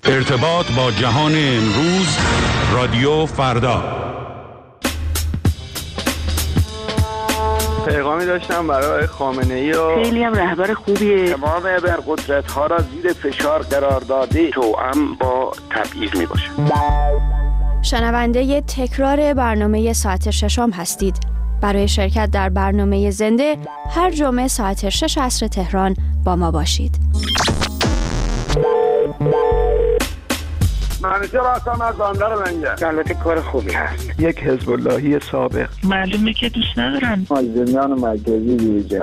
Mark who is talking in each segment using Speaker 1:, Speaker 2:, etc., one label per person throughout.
Speaker 1: ارتباط با جهان امروز، رادیو فردا.
Speaker 2: پیغامی داشتم برای خامنه‌ای و
Speaker 3: خیلی هم رهبر خوبیه.
Speaker 4: تمام ابرقدرت‌ها را زیر فشار قرار داده، توأم با تبعیض میباشه.
Speaker 5: شنونده تکرار برنامه ساعت ششم هستید. برای شرکت در برنامه زنده هر جمعه ساعت 6 عصر تهران با ما باشید.
Speaker 4: همیشه راستم از بندر منگه. البته کار خوبی هست.
Speaker 2: یک حزب اللهی سابق.
Speaker 3: معلومه که دوست ندارن.
Speaker 4: مازدمیان مرکزی دیجا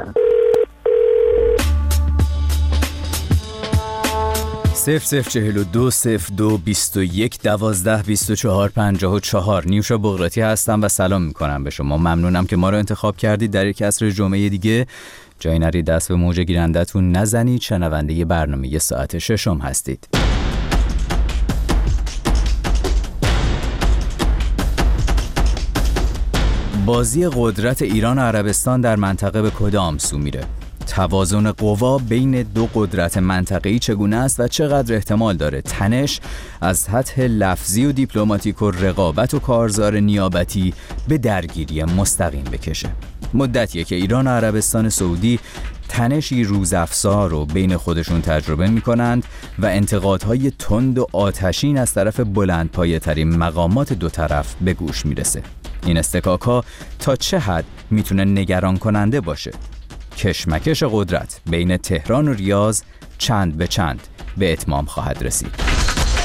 Speaker 6: 0042 02 21 12 24 54. نیوشا بغراتی هستم و سلام میکنم به شما. ممنونم که ما رو انتخاب کردید در یک عصر جمعه دیگه. جای نرید دست به موج گیرندتون نزنید. شنونده برنامه ساعت ششم هستید. بازی قدرت ایران و عربستان در منطقه به کدام سو میره؟ توازن قوا بین دو قدرت منطقه‌ای چگونه است و چقدر احتمال داره تنش از سطح لفظی و دیپلماتیک و رقابت و کارزار نیابتی به درگیری مستقیم بکشه؟ مدتیه که ایران و عربستان سعودی تنشی روزافزا رو بین خودشون تجربه می‌کنند و انتقادهای تند و آتشین از طرف بلندپایه‌ترین مقامات دو طرف به گوش میرسه. این استکاک‌ها تا چه حد میتونه نگران کننده باشه؟ کشمکش قدرت بین تهران و ریاض چند به چند به اتمام خواهد رسید.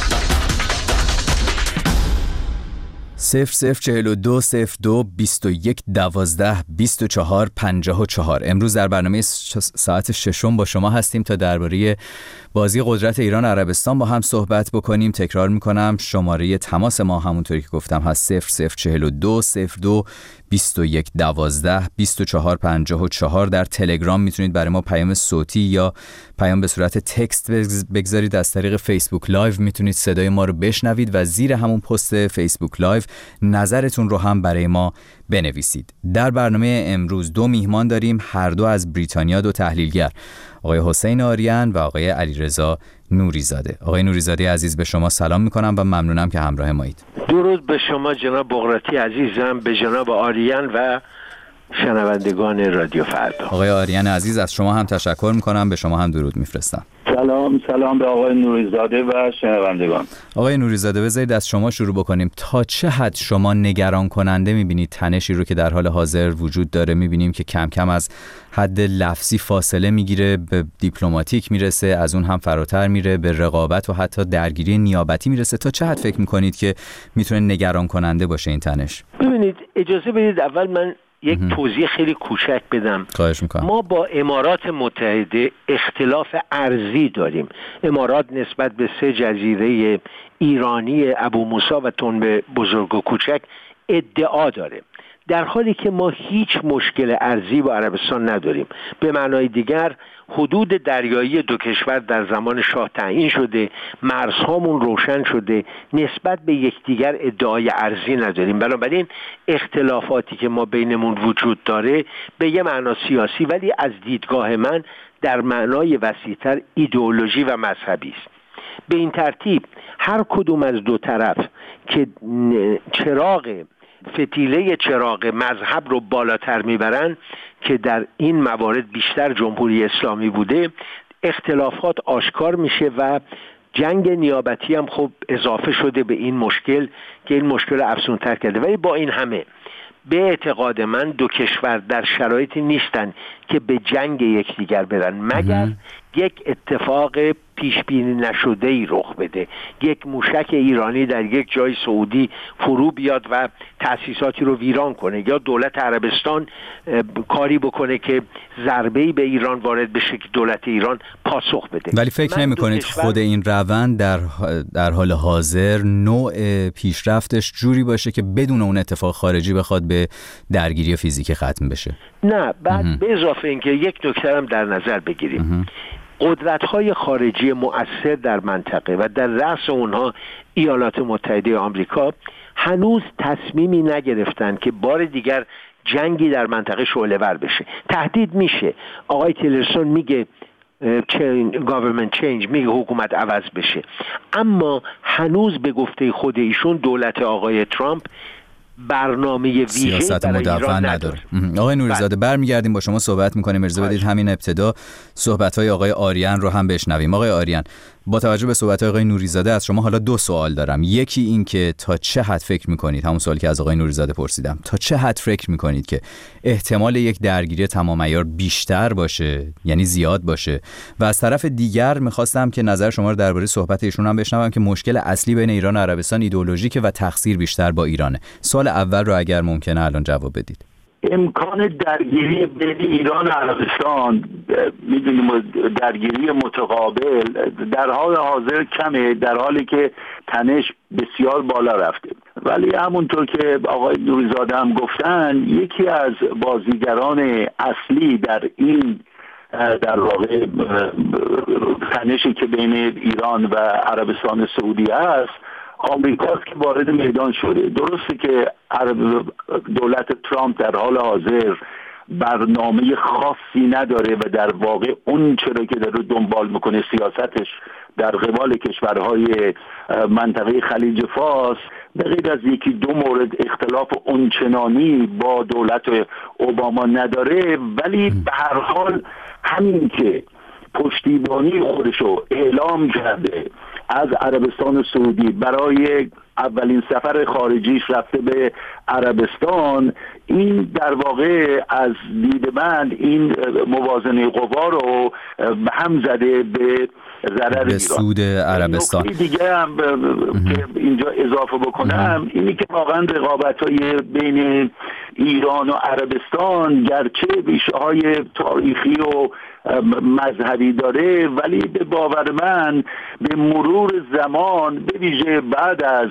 Speaker 6: 0042 02 21 12 24 54. امروز در برنامه ساعت ششم با شما هستیم تا درباره بازی قدرت ایران و عربستان با هم صحبت بکنیم. تکرار میکنم شماره تماس ما همونطوری که گفتم هست 0042 02 21 12 24 54. در تلگرام میتونید برای ما پیام صوتی یا پیام به صورت تکست بگذارید. از طریق فیسبوک لایو میتونید صدای ما رو بشنوید و زیر همون پست فیسبوک لایو نظرتون رو هم برای ما بنویسید. در برنامه امروز دو میهمان داریم، هر دو از بریتانیا، دو تحلیلگر، آقای حسین آریان و آقای علیرضا نوریزاده. آقای نوریزاده عزیز به شما سلام میکنم و ممنونم که همراه مایید.
Speaker 7: درود به شما جناب بغراتی عزیزم، به جناب آریان و شنوندگان رادیو فردا.
Speaker 6: آقای آریان عزیز از شما هم تشکر میکنم، به شما هم درود میفرستم.
Speaker 8: سلام به آقای نوریزاده و شنوندگان.
Speaker 6: آقای نوریزاده بذارید از شما شروع بکنیم. تا چه حد شما نگران کننده میبینید تنشی رو که در حال حاضر وجود داره؟ میبینیم که کم کم از حد لفظی فاصله میگیره، به دیپلماتیک میرسه، از اون هم فراتر میره، به رقابت و حتی درگیری نیابتی میرسه. تا چه حد فکر میکنید که میتونه نگران کننده باشه این تنش؟
Speaker 7: ببینید اجازه بدید اول من یک توضیح خیلی کوچک بدم.
Speaker 6: خواهش میکنم.
Speaker 7: ما با امارات متحده اختلاف ارضی داریم. امارات نسبت به 3 جزیره ایرانی ابو موسی و تنب بزرگ و کوچک ادعا داره، در حالی که ما هیچ مشکل ارضی با عربستان نداریم. به معنای دیگر حدود دریایی دو کشور در زمان شاه تعیین شده، مرزهامون روشن شده، نسبت به یکدیگر ادعای ارضی نداریم. بنابراین اختلافاتی که ما بینمون وجود داره به یه معنا سیاسی، ولی از دیدگاه من در معنای وسیع‌تر ایدئولوژی و مذهبی است. به این ترتیب هر کدوم از دو طرف که فتیله چراغ مذهب رو بالاتر میبرن که در این موارد بیشتر جمهوری اسلامی بوده، اختلافات آشکار میشه و جنگ نیابتی هم خب اضافه شده به این مشکل که این مشکل افزونتر کرده. ولی با این همه به اعتقاد من دو کشور در شرایطی نیستن که به جنگ یکدیگر برن مگر یک اتفاق پیش بینی نشده‌ای رخ بده، یک موشک ایرانی در یک جای سعودی فرو بیاد و تأسیساتی رو ویران کنه، یا دولت عربستان کاری بکنه که ضربه‌ای به ایران وارد بشه که دولت ایران پاسخ بده.
Speaker 6: ولی فکر نمی‌کنید خود این روند در حال حاضر نوع پیشرفتش جوری باشه که بدون اون اتفاق خارجی بخواد به درگیری فیزیکی ختم بشه؟
Speaker 7: نه، بعد به اضافه اینکه یک نکته هم در نظر بگیریم، قدرت‌های خارجی مؤثر در منطقه و در رأس اونها ایالات متحده آمریکا هنوز تصمیمی نگرفتن که بار دیگر جنگی در منطقه شعله‌ور بشه. تهدید میشه. آقای تیلرسون میگه government change، میگه حکومت عوض بشه. اما هنوز به گفته خود ایشون دولت آقای ترامپ برنامه ویژه‌ای
Speaker 6: سیاست مدون نداره. آقای نوریزاده برمیگردیم با شما صحبت میکنیم. اجازه بدید همین ابتدا صحبت‌های آقای آریان رو هم بشنویم. آقای آریان، با توجه به صحبت‌های آقای نوریزاده از شما حالا 2 سوال دارم. یکی این که تا چه حد فکر میکنید، همون سوالی که از آقای نوریزاده پرسیدم، تا چه حد فکر میکنید که احتمال یک درگیری تمام عیار بیشتر باشه، یعنی زیاد باشه؟ و از طرف دیگر میخواستم که نظر شما رو درباره صحبت ایشون هم بشنوم که مشکل اصلی بین ایران و عربستان ایدئولوژیکه و تقصیر بیشتر با ایرانه. سوال اول رو اگر ممکنه الان جواب بدید.
Speaker 8: امکان درگیری بین ایران و عربستان، میدونیم درگیری متقابل در حال حاضر کمه، در حالی که تنش بسیار بالا رفته. ولی همونطور که آقای نوریزاده هم گفتن، یکی از بازیگران اصلی در این در واقع تنشی که بین ایران و عربستان سعودی است، آمریکاست که وارد میدان شده. درسته که دولت ترامپ در حال حاضر برنامه خاصی نداره و در واقع اون چرا که داره دنبال میکنه سیاستش در قبال کشورهای منطقه خلیج فارس، به غیر از 1-2 مورد اختلاف اونچنانی با دولت اوباما نداره. ولی به هر حال همین که پشتیبانی خودشو اعلام کرده از عربستان سعودی برای اولین سفر خارجیش رفته به عربستان، این در واقع از دید من این موازنه قوا رو به هم زده به ضرر ایران،
Speaker 6: سود عربستان.
Speaker 8: دیگه هم که اینجا اضافه بکنم اینی که واقعا رقابت‌های بین ایران و عربستان گرچه ریشه‌های تاریخی و مذهبی داره، ولی به باور من به مرور زمان به ویژه بعد از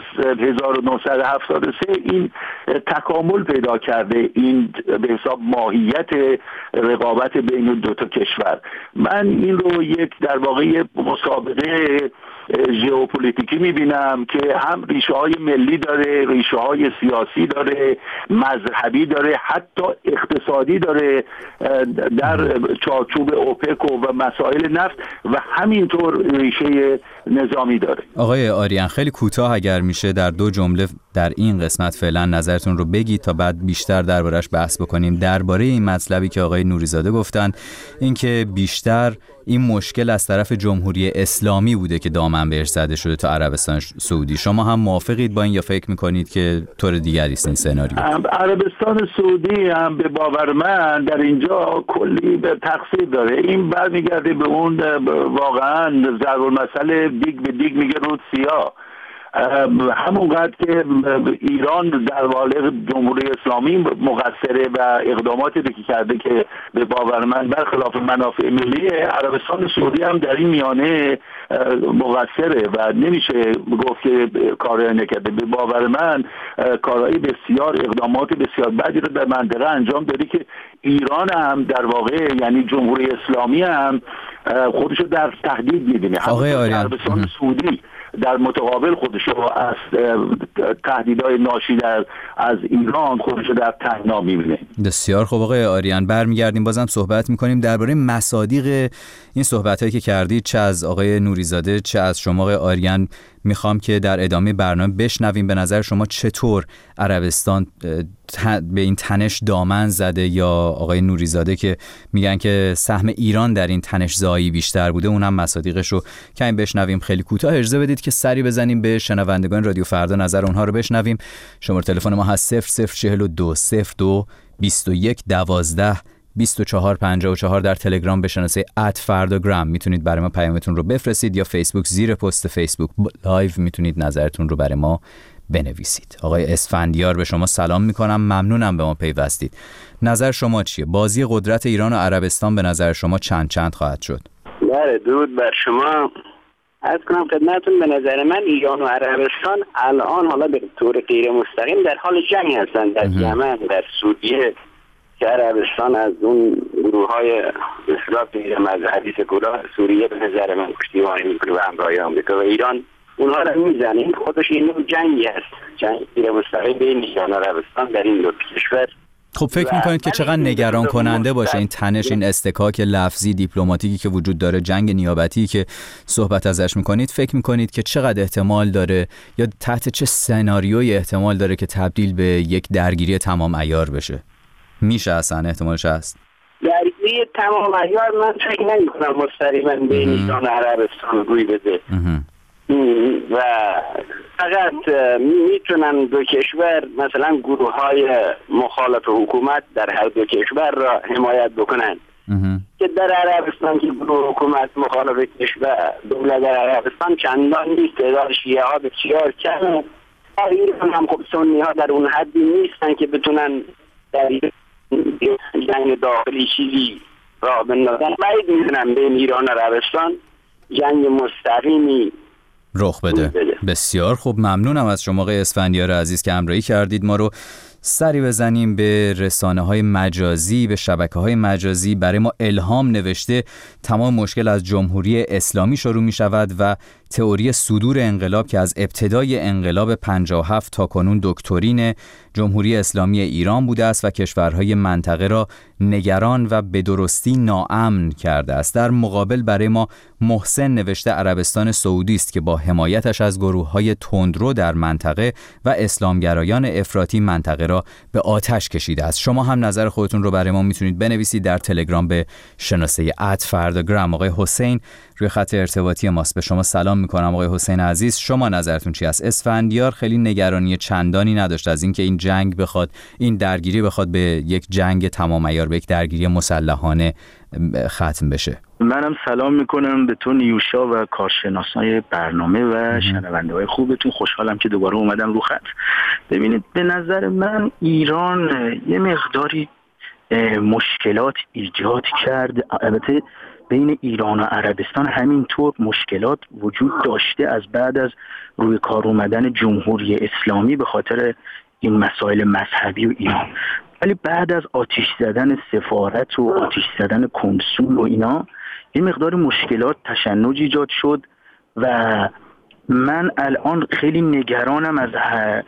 Speaker 8: 1973 این تکامل پیدا کرده، این به حساب ماهیت رقابت بین 2 تا کشور. من این رو یک در واقع مسابقه ژئوپلیتیکی میبینم که هم ریشه های ملی داره، ریشه های سیاسی داره، مذهبی داره، حتی اقتصادی داره در چارچوب اوپک و مسائل نفت، و همینطور ریشه نظامی داره.
Speaker 6: آقای آریان، خیلی کوتاه اگر میشه در 2 جمله در این قسمت فعلا نظرتون رو بگید تا بعد بیشتر دربارش بحث بکنیم، درباره این مطلبی که آقای نوریزاده گفتن، اینکه بیشتر این مشکل از طرف جمهوری اسلامی بوده که دامن بهش زده شده تا عربستان سعودی. شما هم موافقید با این یا فکر میکنید که طور دیگری است این سناریو؟
Speaker 8: عربستان سعودی هم به باور من در اینجا کلی به تقصیر داره. این برمیگرده به اون واقعا ضرب المثل دیگ به دیگ میگه رود سیاه. همونقدر که ایران در واقع جمهوری اسلامی مقصره و اقداماتی که کرده که به باور من برخلاف منافع ملی، عربستان سعودی هم در این میانه مقصره و نمیشه گفت که کاری نکرده. به باور من کارهای بسیار، اقدامات بسیار بدی رو در منطقه انجام داده که ایران هم در واقع یعنی جمهوری اسلامی هم خودشو در تهدید می‌بینه.
Speaker 6: آقای آریان،
Speaker 8: عربستان سعودی در متقابل خودشو از تهدیدهای ناشی از ایران خودشو در تنگنا می‌بینه.
Speaker 6: بسیار خوب آقای آریان، برمیگردیم بازم صحبت می‌کنیم درباره مصادیق این صحبتایی که کردید، چه از آقای نوریزاده چه از شما آقای آریان. میخوام که در ادامه برنامه بشنویم به نظر شما چطور عربستان به این تنش دامن زده، یا آقای نوریزاده که میگن که سهم ایران در این تنش زایی بیشتر بوده، اونم مصادیقش رو کمی بشنویم. خیلی کوتاه اجازه بدید که سری بزنیم به شنوندگان رادیو فردا نظر اونها رو بشنویم. شماره تلفن ما هست 0042 02 21 12 2454. در تلگرام به شناسه @فرداگرام میتونید برای ما پیامتون رو بفرستید، یا فیسبوک زیر پست فیسبوک لایو میتونید نظرتون رو برای ما بنویسید. آقای اسفندیار به شما سلام میکنم، ممنونم به ما پیوستید. نظر شما چیه؟ بازی قدرت ایران و عربستان به نظر شما چند خواهد شد؟
Speaker 4: بله، درود بر شما. عرض کنم خدمتتون، به نظر من ایران و عربستان الان حالا به طور غیر مستقیم در حال جنگ هستند، در یمن، در سوریه، که عربستان از اون گروه‌های اصلاح غیر مذهبی سکولار سوریه به نظر من پشتیبانی می‌کنه و همراهی آمریکا و ایران اونها رو میزنه. این خودش این نوع جنگی است، جنگ غیر مستقیم بین ایران و عربستان در این دو کشور.
Speaker 6: خب فکر میکنید که چقدر نگران کننده باشه این تنش، این استکاک لفظی دیپلماتیکی که وجود داره، جنگ نیابتی که صحبت ازش میکنید، فکر میکنید که چقدر احتمال داره یا تحت چه سناریویی احتمال داره که تبدیل به یک درگیری تمام عیار بشه؟ میشه اصلا احتمالش هست؟
Speaker 4: درگیری تمام عیار من فکر نمی‌کنم مستقیما بین ایران و عربستان روی بده و فقط میتونن دو کشور مثلا گروه‌های مخالف حکومت در هر دو کشور را حمایت بکنن که در عربستان که گروه حکومت مخالف کشور دولت در عربستان چندان نیست، تعداد شیعه ها بسیار کمه. در ایران هم خب سنی ها در اون حدی نیستن که بتونن در جنگ داخلی چیزی را بندازن. بعید می‌دونم بین ایران و عربستان جنگ مستقیمی
Speaker 6: رخ بده. بسیار خوب، ممنونم از شما آقای اسفندیار عزیز که همراهی کردید ما رو. سری بزنیم به رسانه‌های مجازی، به شبکه‌های مجازی. برای ما الهام نوشته تمام مشکل از جمهوری اسلامی شروع می‌شود و تئوری صدور انقلاب که از ابتدای انقلاب 57 تا کنون دکترین جمهوری اسلامی ایران بوده است و کشورهای منطقه را نگران و به درستی ناامن کرده است. در مقابل برای ما محسن نوشته عربستان سعودی است که با حمایتش از گروه‌های تندرو در منطقه و اسلامگرایان افراطی منطقه را به آتش کشیده است. شما هم نظر خودتون رو برای ما میتونید بنویسید در تلگرام به شناسه @فرداگرام. آقای حسین روی خط ارتباطی ماست. به شما سلام میکنم آقای حسین عزیز، شما نظرتون چی است؟ اسفندیار خیلی نگرانی چندانی نداشت از اینکه این جنگ بخواد، این درگیری بخواد به یک جنگ تمام عیار، به یک درگیری مسلحانه ختم بشه.
Speaker 8: منم سلام میکنم به تو نیوشا و کارشناسای برنامه و شنونده‌های خوبتون. خوشحالم که دوباره اومدم رو خط. ببینید به نظر من ایران یه مقداری مشکلات ایجاد کرد. البته بین ایران و عربستان همینطور مشکلات وجود داشته از بعد از روی کار اومدن جمهوری اسلامی به خاطر این مسائل مذهبی و اینا، ولی بعد از آتش زدن سفارت و آتش زدن کنسول و اینا این مقدار مشکلات تشنج ایجاد شد و من الان خیلی نگرانم از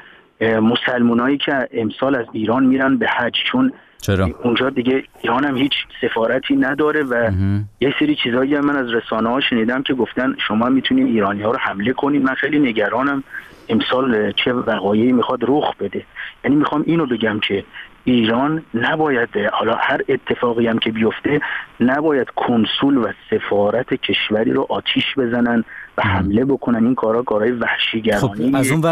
Speaker 8: مسلمانایی که امسال از ایران میرن به حج، چون
Speaker 6: چرا؟
Speaker 8: اونجا دیگه ایران هم هیچ سفارتی نداره و یه سری چیزایی من از رسانه ها شنیدم که گفتن شما میتونین ایرانی ها رو حمله کنین. من خیلی نگرانم امسال چه وقایعی میخواد رخ بده. یعنی میخوام اینو بگم که ایران نباید، حالا هر اتفاقی هم که بیفته، نباید کنسول و سفارت کشوری رو آتیش بزنن و حمله بکنن. این کارهای وحشیگرانی.
Speaker 6: خب از اون ور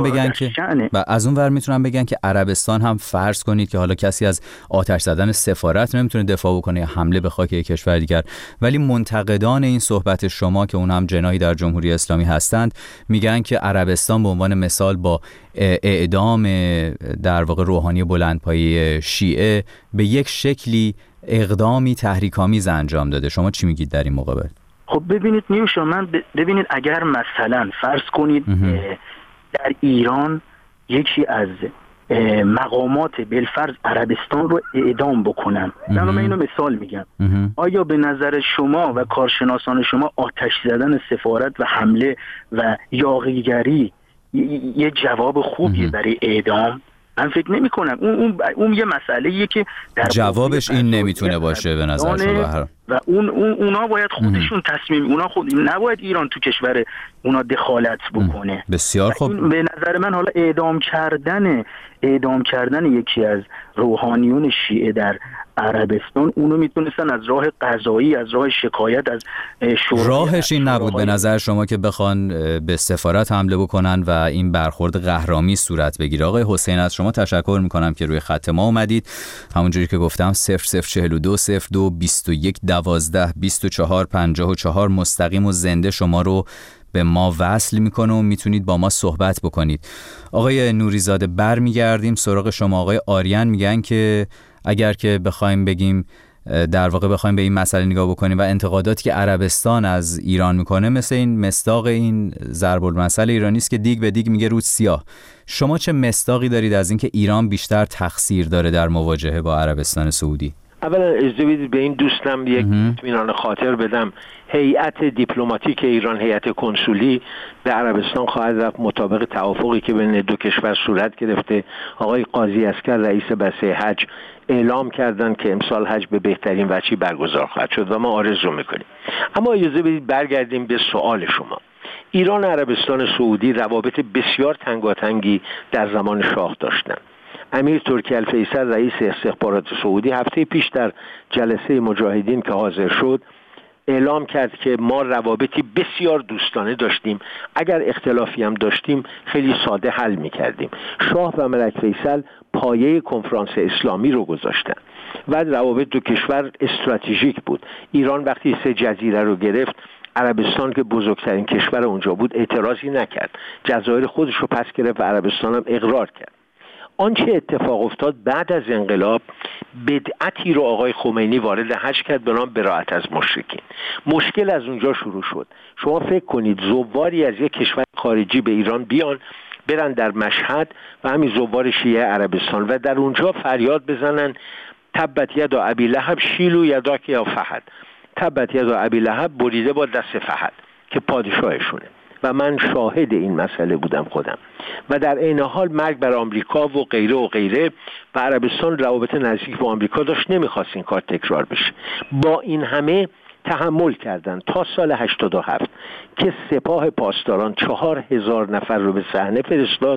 Speaker 6: میتونن بگن که عربستان هم فرض کنید که حالا کسی از آتش زدن سفارت نمیتونه دفاع بکنه یا حمله به خاک یک کشور دیگر، ولی منتقدان این صحبت شما که اون هم جناحی در جمهوری اسلامی هستند میگن که عربستان به عنوان مثال با اعدام در واقع روحانی بلندپایه شیعه به یک شکلی اقدامی تحریک‌آمیز انجام داده. شما چی میگید در این مقابل؟
Speaker 8: خب ببینید نیوشا، ببینید اگر مثلا فرض کنید در ایران یکی از مقامات بالفرض عربستان رو اعدام بکنن، من اینو مثال میگم، آیا به نظر شما و کارشناسان شما آتش زدن سفارت و حمله و یاغیگری یه جواب خوبیه برای اعدام؟ من فکر نمی کنم. اون یه مسئله‌ایه که در
Speaker 6: جوابش این نمیتونه باشه به نظر شما
Speaker 8: و اونا باید خودشون تصمیم، اونا خود نباید ایران تو کشور اونا دخالت بکنه.
Speaker 6: بسیار خوب.
Speaker 8: به نظر من حالا اعدام کردن یکی از روحانیون شیعه در عربستان، اونو میتونستن از راه قضایی، از راه شکایت از شورای،
Speaker 6: راهش این نبود به نظر شما که بخوان به سفارت حمله بکنن و این برخورد قهرآمیز صورت بگیره؟ آقای حسین از شما تشکر میکنم که روی خط ما اومدید. همونجوری که گفتم 0042 02 21 12 24 54 مستقیم و زنده شما رو به ما وصل میکنه و میتونید با ما صحبت بکنید. آقای نوریزاده برمیگردیم سراغ شما. آقای آریان میگن که اگر که بخوایم بگیم در واقع بخوایم به این مسئله نگاه بکنیم و انتقاداتی که عربستان از ایران میکنه مثل این مصداق این ضرب المثل ایرانی است که دیگ به دیگ میگه رود سیاه. شما چه مصداقی دارید از اینکه ایران بیشتر تقصیر داره در مواجهه با عربستان سعودی؟
Speaker 7: اولا اجازه بدید به این دوستم یک اطمینان خاطر بدم. هیئت دیپلماتیک ایران، هیئت کنسولی به عربستان خواهد رفت مطابق توافقی که بین دو کشور صورت گرفته. آقای قاضی عسکر رئیس بسته حج اعلام کردند که امسال حج به بهترین وجهی برگزار خواهد شد و ما آرزو میکنیم. اما اجازه بدید برگردیم به سوال شما. ایران و عربستان سعودی روابط بسیار تنگاتنگی در زمان شاه داشتند. امیر ترکی الفیصل رئیس استخبارات سعودی هفته پیش در جلسه مجاهدین که حاضر شد اعلام کرد که ما روابطی بسیار دوستانه داشتیم، اگر اختلافی هم داشتیم خیلی ساده حل می‌کردیم. شاه و ملک فیصل پایه کنفرانس اسلامی رو گذاشتن و روابط دو کشور استراتژیک بود. ایران وقتی 3 جزیره رو گرفت، عربستان که بزرگترین کشور اونجا بود اعتراضی نکرد، جزایر خودش رو پس گرفت و عربستان هم اقرار کرد. آنچه اتفاق افتاد بعد از انقلاب، بدعتی رو آقای خمینی وارد حج کرد به نام براءت از مشرکین. مشکل از اونجا شروع شد. شما فکر کنید زواری از یک کشور خارجی به ایران بیان، برن در مشهد و همین زوار شیعه عربستان و در اونجا فریاد بزنن تبت یدا ابی لهب شیلو یداک یا فهد، تبت یدا ابی لهب بریده با دست فهد که پادشاهشونه. و من شاهد این مسئله بودم خودم. و در عین حال مرگ بر آمریکا و غیره و غیره و عربستان روابط نزدیک با آمریکا داشت، نمیخواست این کار تکرار بشه. با این همه تحمل کردن تا سال 87 که سپاه پاسداران 4000 نفر رو به صحنه فرستاد،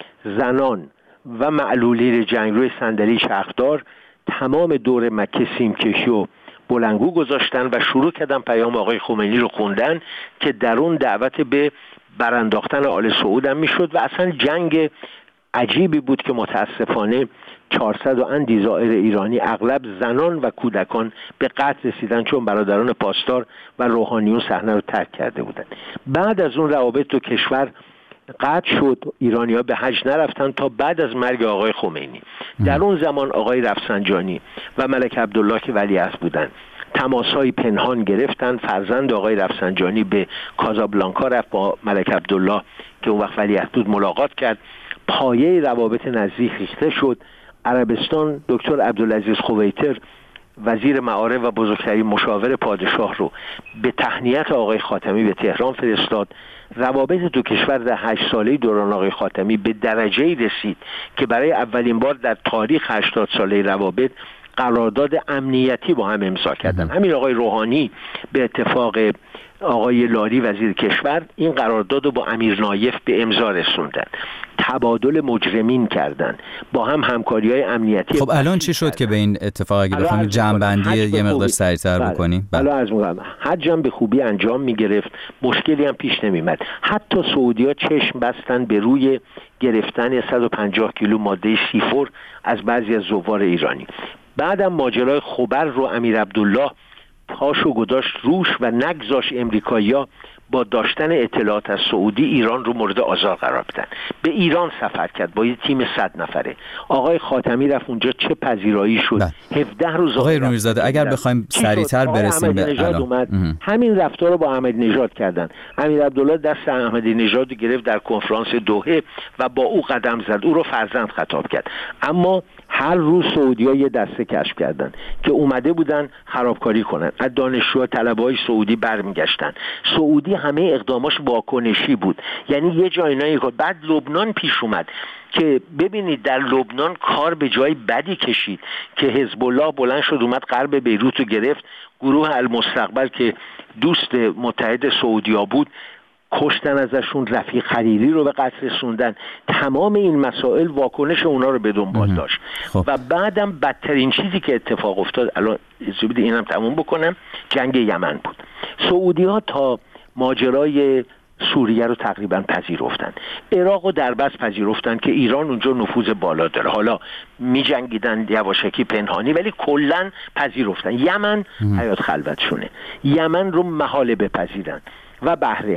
Speaker 7: زنان و معلولین جنگجوی صندلی چرخدار تمام دور مکه سیمکشی و بلنگو گذاشتن و شروع کردن پیام آقای خمینی رو خوندن که در اون دعوت به برانداختن آل سعود هم میشد و اصلا جنگ عجیبی بود که متاسفانه 400 اندی زائر ایرانی اغلب زنان و کودکان به قتل رسیدن چون برادران پاسدار و روحانیون صحنه رو ترک کرده بودند. بعد از اون روابط دو کشور قطع شد، ایرانی‌ها به حج نرفتن تا بعد از مرگ آقای خمینی. در اون زمان آقای رفسنجانی و ملک عبدالله که ولیعهد بودن تماس‌های پنهان گرفتن. فرزند آقای رفسنجانی به کازابلانکا رفت، با ملک عبدالله که اون وقت ولیعهد بود ملاقات کرد. پایه روابط نزدیک ریخته شد. عربستان دکتر عبدالعزیز خویتر وزیر معارف و بزرگترین مشاور پادشاه رو به تهنیت آقای خاتمی به تهران فرستاد. روابط دو کشور در 8 ساله دوران آقای خاتمی به درجه‌ای رسید که برای اولین بار در تاریخ 80 ساله روابط قرارداد امنیتی با هم امضا کردن. همین آقای روحانی به اتفاق آقای لاری وزیر کشور این قرارداد رو با امیر نایف به امضا رسوندن. تبادل مجرمین کردن، با هم همکاری‌های امنیتی.
Speaker 6: خب الان چی شد که به این اتفاق اگه بخوایم جمع‌بندی یه مقدار سریع‌تر بکنیم؟
Speaker 7: بله از موقع حج هم به خوبی انجام می‌گرفت، مشکلی هم پیش نمی‌اومد. حتی سعودی‌ها چشم بستن به روی گرفتن 150 کیلو ماده C4 از بعضی از زوار ایرانی. بعدم ماجرای خبر رو امیر عبدالله پاشو گذاشت روش و نگذاشت امریکایی‌ها با داشتن اطلاعات از سعودی ایران رو مورد آزار قرار بدن. به ایران سفر کرد با یه تیم 100 نفره. آقای خاتمی رفت اونجا، چه پذیرایی شد. 17 روز
Speaker 6: آقای رومیزاده اگر بخوایم سریعتر برسیم به
Speaker 7: الان همین رفتار رو با احمدی نژاد کردن. امیر عبدالله دست احمدی نژاد گرفت در کنفرانس دوحه و با او قدم زد، او رو فرزند خطاب کرد. اما هر روز سعودی‌ها یه دسته کشف کردن که اومده بودن خرابکاری کنن. از دانشجوها طلبه‌های سعودی برمیگشتن. سعودی همه اقداماش واکنشی بود، یعنی یه جای نه. بعد لبنان پیش اومد که ببینید در لبنان کار به جای بدی کشید که حزب الله بلند شد اومد غرب بیروت رو گرفت. گروه المستقبل که دوست متحد سعودیا بود کشتن ازشون، رفیق خلیلی رو به قتل رسوندن. تمام این مسائل واکنش اونا رو به دنبال داشت. و بعدم بدترین چیزی که اتفاق افتاد، الان زبید اینم تموم بکنم، جنگ یمن بود. سعودی ها تا ماجرای سوریه رو تقریبا پذیرفتن، عراق رو در بس پذیرفتن که ایران اونجا نفوذ بالا داره. حالا می جنگیدن یواشکی پنهانی ولی کلن پذیرفتن. یمن حیات خلوتشونه، یمن رو محاله بپذیرن. و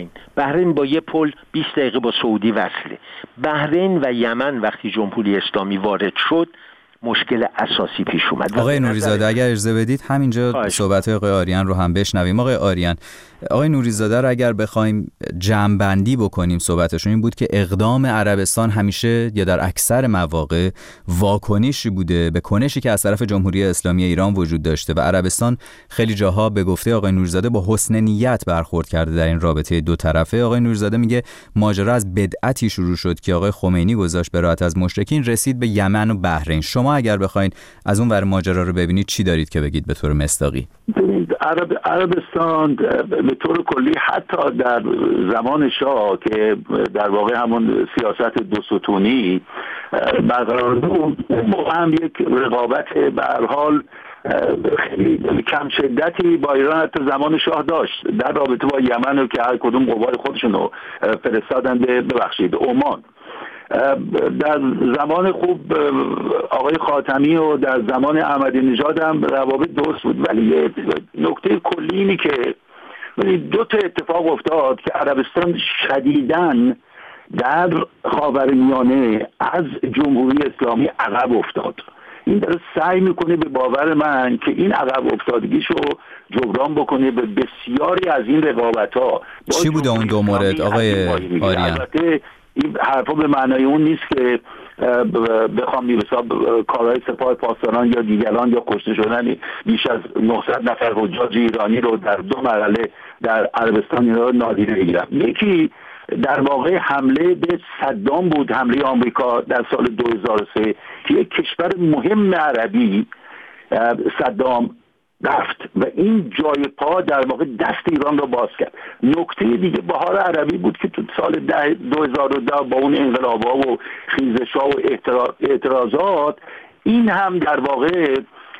Speaker 7: بحرین با یه پل 20 دقیقه با سعودی وصله. بحرین و یمن وقتی جمهوری اسلامی وارد شد مشکل اساسی پیش اومد.
Speaker 6: آقای نوریزاده اگر اجازه بدید همینجا صحبت‌های آقای آریان رو هم بشنویم. آقای آریان، آقای نوریزاده رو اگر بخوایم جمع‌بندی بکنیم صحبتشون این بود که اقدام عربستان همیشه یا در اکثر مواقع واکنشی بوده به کنشی که از طرف جمهوری اسلامی ایران وجود داشته و عربستان خیلی جاها به گفته آقای نوریزاده با حسن نیت برخورد کرده در این رابطه دو طرفه. آقای نوریزاده میگه ماجرا از بدعتی شروع شد که آقای خمینی گذاشت براءت از مشرکین، رسید به یمن و بحرین. شما اگر بخواید از اون ور ماجرا رو ببینید چی دارید که بگید به طور مصداقی؟
Speaker 8: عربستان به طور کلی حتی در زمان شاه که در واقع همون سیاست دو ستونی برقرار بود، هم یک رقابت به هر حال خیلی کم شدتی با ایران حتی زمان شاه داشت در رابطه با یمن رو که هر کدوم قوای خودشون رو فرستادن ببخشید عمان. در زمان خوب آقای خاتمی و در زمان احمدی نژاد هم روابط درست بود، ولی نکته کلی اینی که دو تا اتفاق افتاد که عربستان شدیداً در خاورمیانه از جمهوری اسلامی عقب افتاد. این داره سعی میکنه به باور من که این عقب افتادگیشو جبران بکنه به بسیاری از این رقابت‌ها.
Speaker 6: چی بود اون دو مورد آقای آریان؟
Speaker 8: این حرفا به معنای اون نیست که بخوام میرسا کارهای سپاه پاسداران یا دیگران یا کشته شدن بیش از 900 نفر حجاج ایرانی رو در دو مرحله در عربستان رو نادیده بگیرم. یکی در واقع حمله به صدام بود، حمله آمریکا در سال 2003 که یک کشور مهم عربی صدام رفت و این جای پا در واقع دست ایران رو باز کرد. نکته دیگه بهار عربی بود که تو سال 2010 با اون انقلاب‌ها و خیزش‌ها و اعتراضات این هم در واقع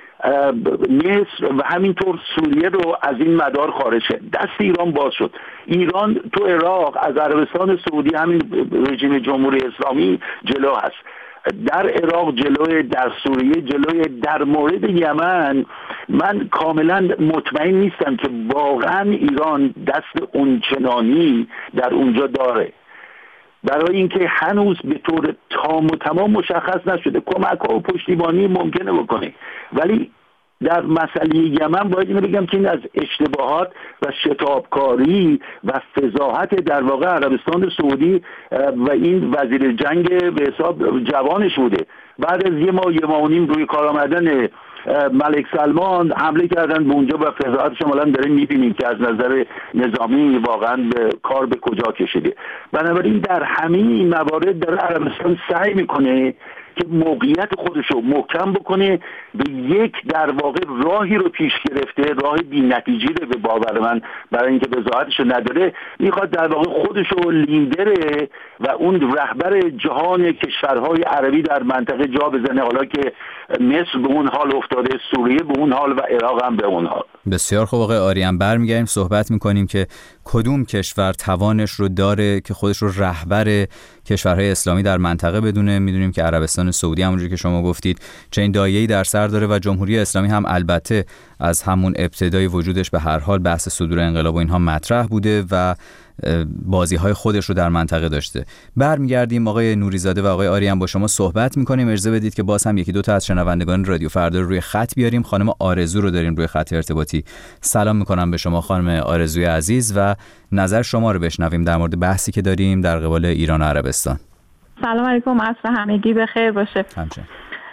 Speaker 8: مصر و همینطور سوریه رو از این مدار خارج شد، دست ایران باز شد. ایران تو عراق از عربستان سعودی همین رژیم جمهوری اسلامی جلو هست، در عراق جلوی، در سوریه جلوی. در مورد یمن من کاملا مطمئن نیستم که واقعا ایران دست اونچنانی در اونجا داره، برای اینکه هنوز به طور تام و تمام مشخص نشده. کمک‌ها و پشتیبانی ممکنه بکنه، ولی در مسئله یمن باید اینو بگم که این از اشتباهات و شتابکاری و فضاحت در واقع عربستان سعودی و این وزیر جنگ به حساب جوانش بوده. بعد از یه ماه و نیم روی کار آمدن ملک سلمان حمله کردن به اونجا و فضاحتش هم الان داریم میبینیم که از نظر نظامی واقعا کار به کجا کشیده. بنابراین در همه این موارد داره عربستان سعی میکنه که موقعیت خودش رو محکم بکنه، به یک در واقع راهی رو پیش گرفته، راه بی‌نتیجه رو به باور من، برای اینکه وضاحتش رو نداره، میخواد در واقع خودش رو لیدر و اون رهبر جهان کشورهای عربی در منطقه جا بزنه، حالا که مصر به اون حال افتاده، سوریه به اون حال و عراق هم به اون حال.
Speaker 6: بسیار خوب آقای آریان، برمیگردیم صحبت میکنیم که کدوم کشور توانش رو داره که خودش رو رهبر کشورهای اسلامی در منطقه بدونه. میدونیم که عربستان سعودی همونجوری که شما گفتید چنین دایه‌ای در سر داره و جمهوری اسلامی هم البته از همون ابتدای وجودش به هر حال بحث صدور انقلاب و اینها مطرح بوده و بازی‌های خودش رو در منطقه داشته. برمیگردیم آقای نوریزاده و آقای آریان با شما صحبت می‌کنیم. اجازه بدید که باز هم یکی دو تا از شنوندگان رادیو فردا رو روی خط بیاریم. خانم آرزو رو داریم روی خط ارتباطی. سلام می‌کنم به شما خانم آرزوی عزیز و نظر شما رو بشنویم در مورد بحثی که داریم در قبال ایران و عربستان.
Speaker 9: سلام علیکم، عصر همگی بخیر باشه.
Speaker 6: همچنین.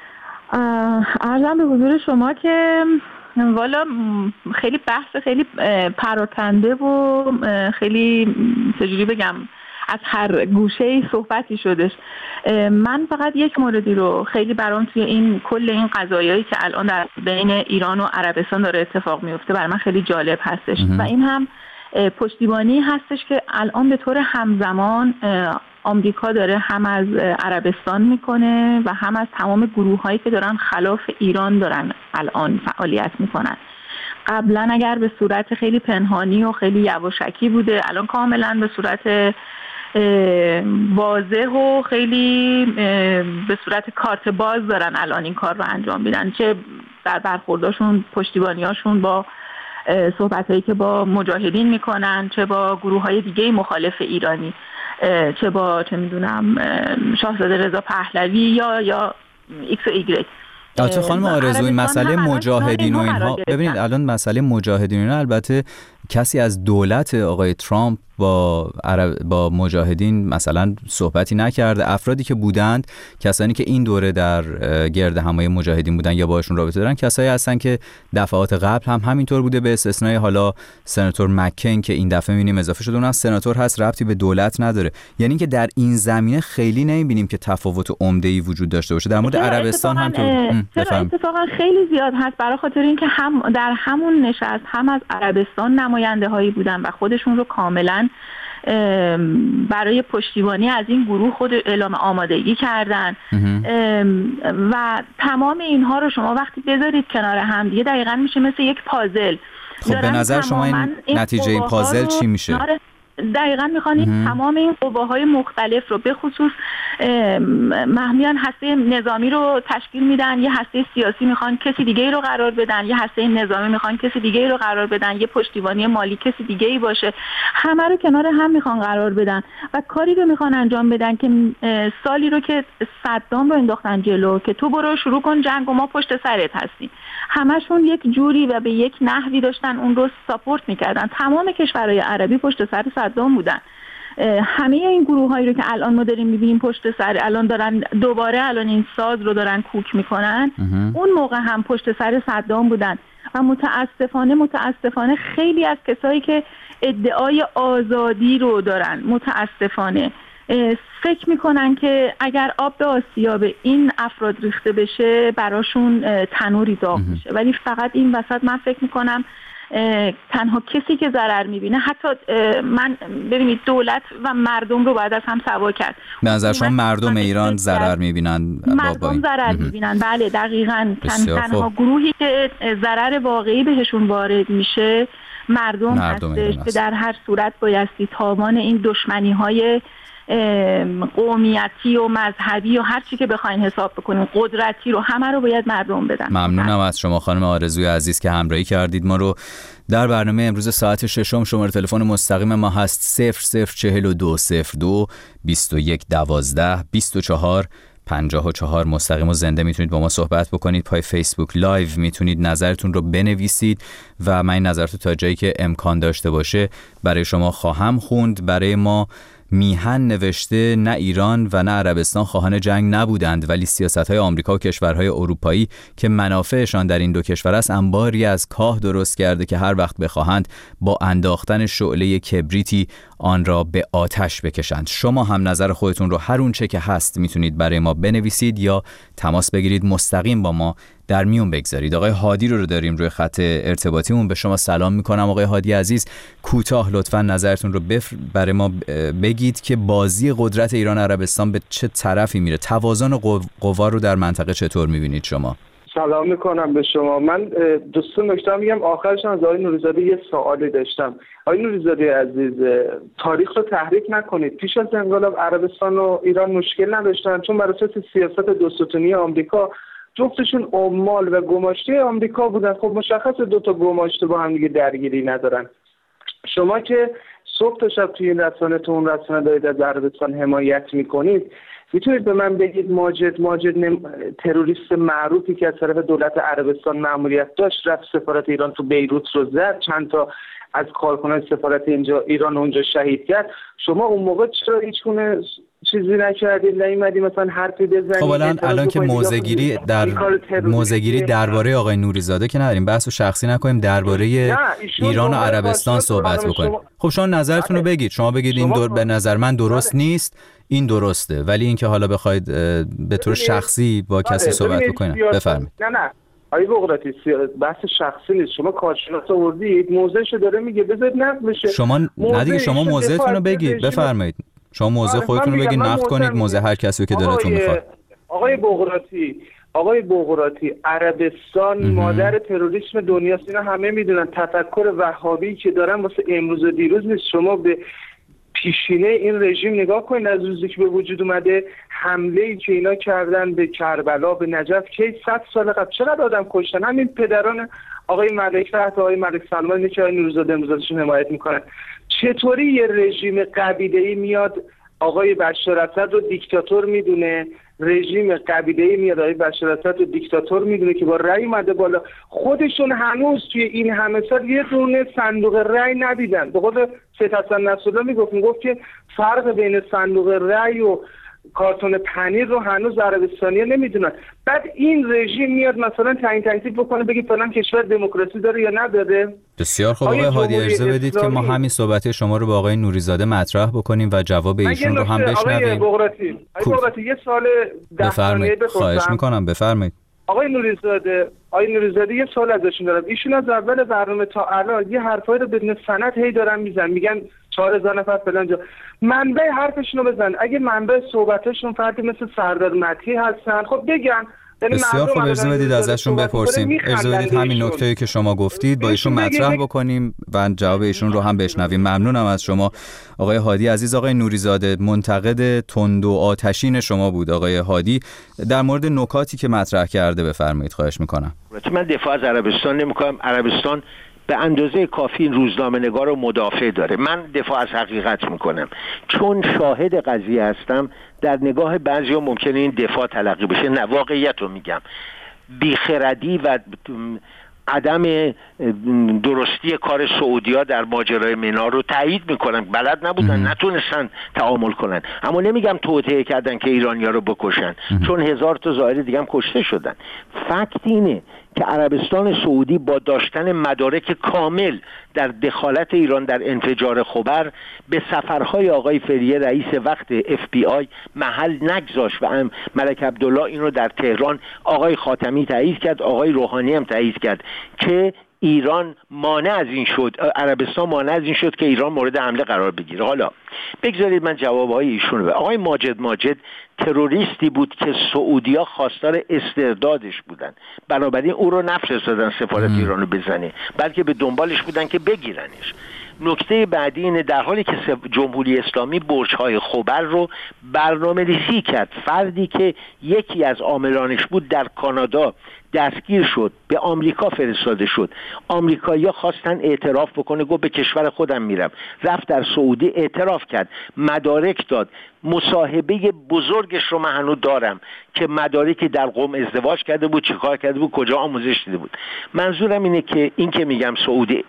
Speaker 9: عرضم به حضور شما که والا خیلی بحث خیلی پراکنده و خیلی چجوری بگم از هر گوشه‌ای صحبتی شدش. من فقط یک موردی رو خیلی برام توی این کل این قضایایی که الان در بین ایران و عربستان داره اتفاق میفته برای من خیلی جالب هستش و این هم پشتیبانی هستش که الان به طور همزمان آمریکا داره هم از عربستان میکنه و هم از تمام گروه‌هایی که دارن خلاف ایران دارن الان فعالیت میکنن. قبلا اگر به صورت خیلی پنهانی و خیلی یواشکی بوده، الان کاملا به صورت واضح و خیلی به صورت کارت باز دارن الان این کار رو انجام میدن، چه در برخورداشون پشتیبانیاشون با صحبتایی که با مجاهدین میکنن، چه با گروه‌های دیگه مخالف ایرانی، چه میدونم شاهزاده رضا پهلوی یا ایکس و ایگرگ.
Speaker 6: البته خانم آرزوی مسئله مجاهدین و اینها، ببینید الان مسئله مجاهدین و اینها، البته کسی از دولت آقای ترامپ با مجاهدین مثلا صحبتی نکرده. افرادی که بودند، کسانی که این دوره در گرد همایی مجاهدین بودن یا باشون رابطه دارن، کسایی هستن که دفعات قبل هم همینطور بوده، به استثنای حالا سناتور مکین که این دفعه می‌بینیم اضافه شده، اونم سناتور هست، ربطی به دولت نداره. یعنی که در این زمینه خیلی نمی‌بینیم که تفاوت عمده‌ای وجود داشته باشه. در مورد عربستان هم
Speaker 9: اتفاقا خیلی زیاد هست، برای خاطر اینکه هم در همون نشست هم از عربستان نماینده‌هایی بودن و خودشون رو کاملا برای پشتیبانی از این گروه خود اعلام آمادگی کردن و تمام اینها رو شما وقتی بذارید کنار هم دیگه دقیقاً میشه مثل یک پازل.
Speaker 6: خب به نظر شما این نتیجه این پازل چی میشه؟
Speaker 9: دقیقاً میخوان تمام این قواهای مختلف رو، به خصوص میان هسته نظامی رو تشکیل میدن، یه هسته سیاسی میخوان کسی دیگه رو قرار بدن، یه هسته نظامی میخوان کسی دیگه رو قرار بدن، یه پشتیبانی مالی کسی دیگه ای باشه، همه رو کنار هم میخوان قرار بدن و کاری رو میخوان انجام بدن که سالی رو که صدام رو انداختن جلو که تو برو شروع کن جنگ و ما پشت سرت هستیم، همشون یک جوری و به یک نحوی داشتن اون رو ساپورت میکردن. تمام کشورهای عربی پشت سر صدام بودن. همه این گروه هایی رو که الان ما داریم میبینیم پشت سر، الان دارن دوباره الان این ساز رو دارن کوک میکنن، اون موقع هم پشت سر صدام بودن و متاسفانه خیلی از کسایی که ادعای آزادی رو دارن متاسفانه فکر میکنن که اگر آب به آسیاب این افراد ریخته بشه براشون تنوری داغ میشه، ولی فقط این وسط من فکر میکنم تنها کسی که ضرر میبینه، حتی من ببینید دولت و مردم رو باید از هم سوا کرد.
Speaker 6: به نظر شما مردم ایران ضرر میبینن؟
Speaker 9: مردم ضرر میبینن، بله دقیقاً. تنها گروهی که ضرر واقعی بهشون وارد میشه مردم هستش که در هر صورت بایستی تاوان این دشمنی‌های قومیتی و مذهبی و هر چی که بخواین حساب بکنین، قدرتی رو، همه رو باید مردم بدن.
Speaker 6: ممنونم از شما خانم آرزوی عزیز که همراهی کردید ما رو در برنامه امروز ساعت 6. شماره تلفن مستقیم ما هست 004202 2112 24 54. مستقیم و زنده میتونید با ما صحبت بکنید. پای فیسبوک لایو میتونید نظرتون رو بنویسید و من این نظرتو تا جایی که امکان داشته باشه برای شما خواهم خوند. برای ما میهن نوشته نه ایران و نه عربستان خواهان جنگ نبودند، ولی سیاست‌های آمریکا و کشورهای اروپایی که منافعشان در این دو کشور است انباری از کاه درست کرده که هر وقت بخواهند با انداختن شعله کبریتی آن را به آتش بکشند. شما هم نظر خودتون رو هر اون چه که هست میتونید برای ما بنویسید یا تماس بگیرید، مستقیم با ما در میون بگذارید. آقای هادی رو داریم روی خط ارتباطیمون. به شما سلام میکنم آقای هادی عزیز. کوتاه لطفاً نظرتون رو برای ما بگید که بازی قدرت ایران عربستان به چه طرفی میره؟ توازن قوا رو در منطقه چطور میبینید شما؟
Speaker 2: سلام میکنم به شما. من دوستان نکته میگم آخرش از آقای نوری‌زاده یه سوالی داشتم. آقای نوری‌زاده عزیز، تاریخ رو تحریک نکنید. پیش از انقلاب عربستان و ایران مشکل نداشتن، چون بر اساس سیاست دو ستونی آمریکا جفتشون عمال و گماشته آمریکا بودن. خب مشخصه دو تا گماشته با هم دیگه درگیری ندارن. شما که صبح تا شب توی این رسانه تو اون رسانه دارید از عربستان حمایت میکنید، میتونید به من بگید ماجد تروریست معروفی که از طرف دولت عربستان مأموریت داشت رفت سفارت ایران تو بیروت رو زد، چند تا از کارکنان سفارت ایران اونجا شهید کرد، شما اون موقع چرا هیچگونه چیزی نکردید؟ نیومدید مثلا حرفی بزنید؟
Speaker 6: خب الان که موضع‌گیری درباره آقای نوری‌زاده که نداریم، بحثو شخصی نکنیم، درباره ایران و عربستان صحبت بکنیم. خب شما نظرتون رو بگید. شما بگید این دور به نظر من درست نیست، این درسته، ولی اینکه حالا بخواید به طور شخصی با کسی صحبت بکنید بفرمایید.
Speaker 2: نه آقای بغراتی بحث شخصی نیست. شما کارشناس آوردید، موضعشو داره میگه، بذارید نقد بشه.
Speaker 6: شما ندیگه، شما موضعتون رو بگید بفرمایید. شما موضع خودتون رو بگید، نقد کنید موضع هر کسی که دلتون میخواد.
Speaker 2: آقای بغراتی عربستان مادر تروریسم دنیاست، اینا همه میدونن. تفکر وهابی که دارن واسه امروز و دیروز نیست. شما به پیشینه این رژیم نگاه کنید، از روزی که به وجود اومده، حمله‌ای که اینا کردن به کربلا، به نجف، که 100 سال قبل چقدر آدم کشتن. همین پدران آقای ملک فهد و آقای ملک سلمان که آقای نوری‌زاده امروزشون حمایت میکنن. چطوری یه رژیم قبیله‌ای میاد آقای بشار اسد رو دیکتاتور میدونه، رژیم قبیله‌ای میاد بشار اسد دیکتاتور میدونه که با رأی اومده بالا، خودشون هنوز توی این همه سال یه دونه صندوق رأی ندیدن. به قول سید حسن نصرالله میگفت که فرق بین صندوق رأی و کارتون پنیر رو هنوز عربستانی‌ها نمیدونن. بعد این رژیم میاد مثلا تعیین تکلیف بکنه بگه فلان کشور دموکراسی داره یا نداره.
Speaker 6: بسیار خوب آقای هادی، اجازه بدید که ما همین صحبت شما رو با آقای نوری‌زاده مطرح بکنیم و جواب ایشون رو هم بشنویم.
Speaker 2: آقای بغراتی یه سوال 10 ثانیه بپرسم.
Speaker 6: خواهش می‌کنم بفرمایید.
Speaker 2: آقای نوری‌زاده یه سوال ازشون دارم. ایشون از اول برنامه تا الان یه حرفایی رو بدون سند هی دارن میزنن، میگن 4000 نفر فلان جا. منبع حرفشون رو بزن. اگه منبع صحبتشون فردی مثل سردار مدحی هستن خب بگن.
Speaker 6: بسیار خوب، اجازه بدید ازشون بپرسیم. اجازه بدید همین نکته‌ای که شما گفتید با ایشون مطرح بکنیم و جواب ایشون رو هم بشنویم. ممنونم از شما آقای هادی عزیز. آقای نوری‌زاده، منتقد تند و آتشین شما بود آقای هادی، در مورد نکاتی که مطرح کرده بفرمایید. خواهش میکنم.
Speaker 7: من دفاع از عربستان نمی‌کنم. عربستان به اندازه کافی این روزنامه‌نگار رو مدافع داره. من دفاع از حقیقت میکنم چون شاهد قضیه هستم. در نگاه بعضیا ممکنه این دفاع تلقی بشه، نه، واقعیت رو میگم. بیخردی و عدم درستی کار سعودی‌ها در ماجرای منار رو تایید میکنن. بلد نبودن، نتونستن تعامل کنن. اما نمیگم توطئه کردن که ایرانی‌ها رو بکشن، چون 1000 تا ظاهر دیگه هم کشته شدن. فکت اینه که عربستان سعودی با داشتن مدارک کامل در دخالت ایران در انفجار خبر به سفرهای آقای فریه رئیس وقت FBI محل نگذاشت و ملک عبدالله این رو در تهران آقای خاتمی تایید کرد، آقای روحانی هم تایید کرد که ایران مانع از این شد، عربستان مانع از این شد که ایران مورد حمله قرار بگیره. حالا بگذارید من جوابهای ایشون رو. آقای ماجد تروریستی بود که سعودی‌ها خواستار استردادش بودن، بنابراین او رو نفرستادن سفارت ایران رو بزنه، بلکه به دنبالش بودن که بگیرنش. نکته بعدی اینه در حالی که جمهوری اسلامی برج‌های خبر رو برنامه‌ریزی کرد، فردی که یکی از عاملانش بود در کانادا دستگیر شد، به آمریکا فرستاده شد. آمریکایی‌ها خواستن اعتراف بکنه، گفت به کشور خودم میرم. رفت در سعودی اعتراف کرد، مدارک داد. مصاحبه بزرگش رو من هنوز دارم که مدارکی در قم ازدواج کرده بود، چیکار کرده بود، کجا آموزش دیده بود. منظورم اینه که این که میگم سعودی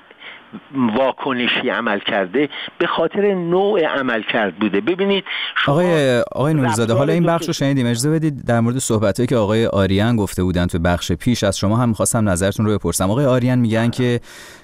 Speaker 7: واکنشی عمل کرده به خاطر نوع عمل کرد بوده. ببینید
Speaker 6: آقای نوری‌زاده، حالا این بخش رو شنیدیم، اجازه بدید در مورد صحبتایی که آقای آریان گفته بودن تو بخش پیش از شما هم می‌خواستم نظرتون رو بپرسم. آقای آریان میگن که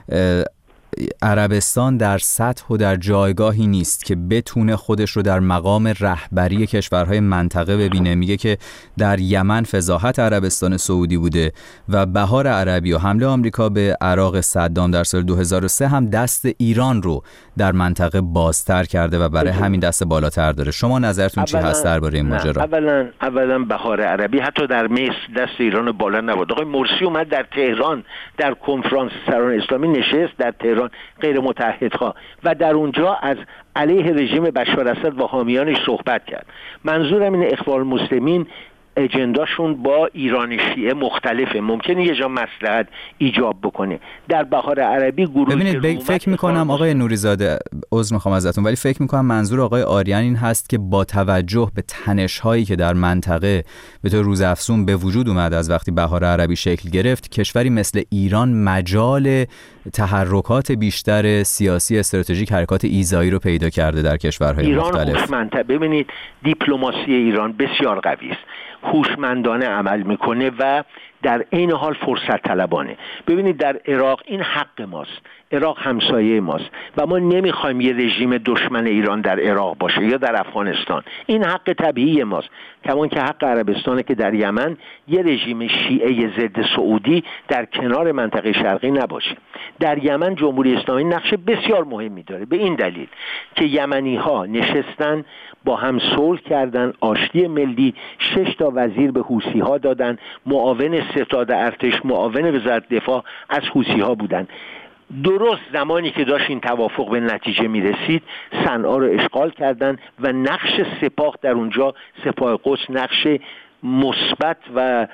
Speaker 6: عربستان در سطح و در جایگاهی نیست که بتونه خودش رو در مقام رهبری کشورهای منطقه ببینه. میگه که در یمن فضاحت عربستان سعودی بوده و بهار عربی و حمله آمریکا به عراق صدام در سال 2003 هم دست ایران رو در منطقه بازتر کرده و برای همین دست بالاتر داره. شما نظرتون چی هست درباره این ماجرا؟
Speaker 7: اولا بهار عربی حتی در مصر دست ایران بالا نبود. آقای مرسی اومد در تهران در کنفرانس سران اسلامی نشست در تهران غیر متحدها و در اونجا از علیه رژیم بشار اسد و حامیانش صحبت کرد. منظورم اینه اخوان المسلمین اجنداشون با ایران شیعه مختلفه، ممکنه یه جا مصلحت ایجاب بکنه. در بهار عربی گروه
Speaker 6: ببینید فکر میکنم آقای نوری‌زاده، عذر میخوام ازتون، ولی فکر میکنم منظور آقای آریان این هست که با توجه به تنش‌هایی که در منطقه به طور روزافزون به وجود اومد از وقتی بهار عربی شکل گرفت، کشوری مثل ایران مجال تحرکات بیشتر سیاسی استراتژیک، حرکات ایذایی رو پیدا کرده در کشورهای مختلف.
Speaker 7: ببینید دیپلماسی ایران بسیار قوی است، هوشمندانه عمل میکنه و در عین حال فرصت طلبانه. ببینید در عراق این حق ماست، عراق همسایه ماست و ما نمیخوایم یه رژیم دشمن ایران در عراق باشه یا در افغانستان. این حق طبیعی ماست، کمان که حق عربستانه که در یمن یه رژیم شیعه ضد سعودی در کنار منطقه شرقی نباشه. در یمن جمهوری اسلامی نقش بسیار مهمی داره، به این دلیل که یمنی ها نشستن با هم صلح کردن، آشتی ملی، 6 تا وزیر به حوثی ها دادن، معاون ستاد ارتش، معاون وزارت دفاع از حوثی ها بودن. درست زمانی که داشت این توافق به نتیجه می رسید، صنعا رو اشغال کردن و نقش سپاه در اونجا، سپاه قدس، نقش مثبت و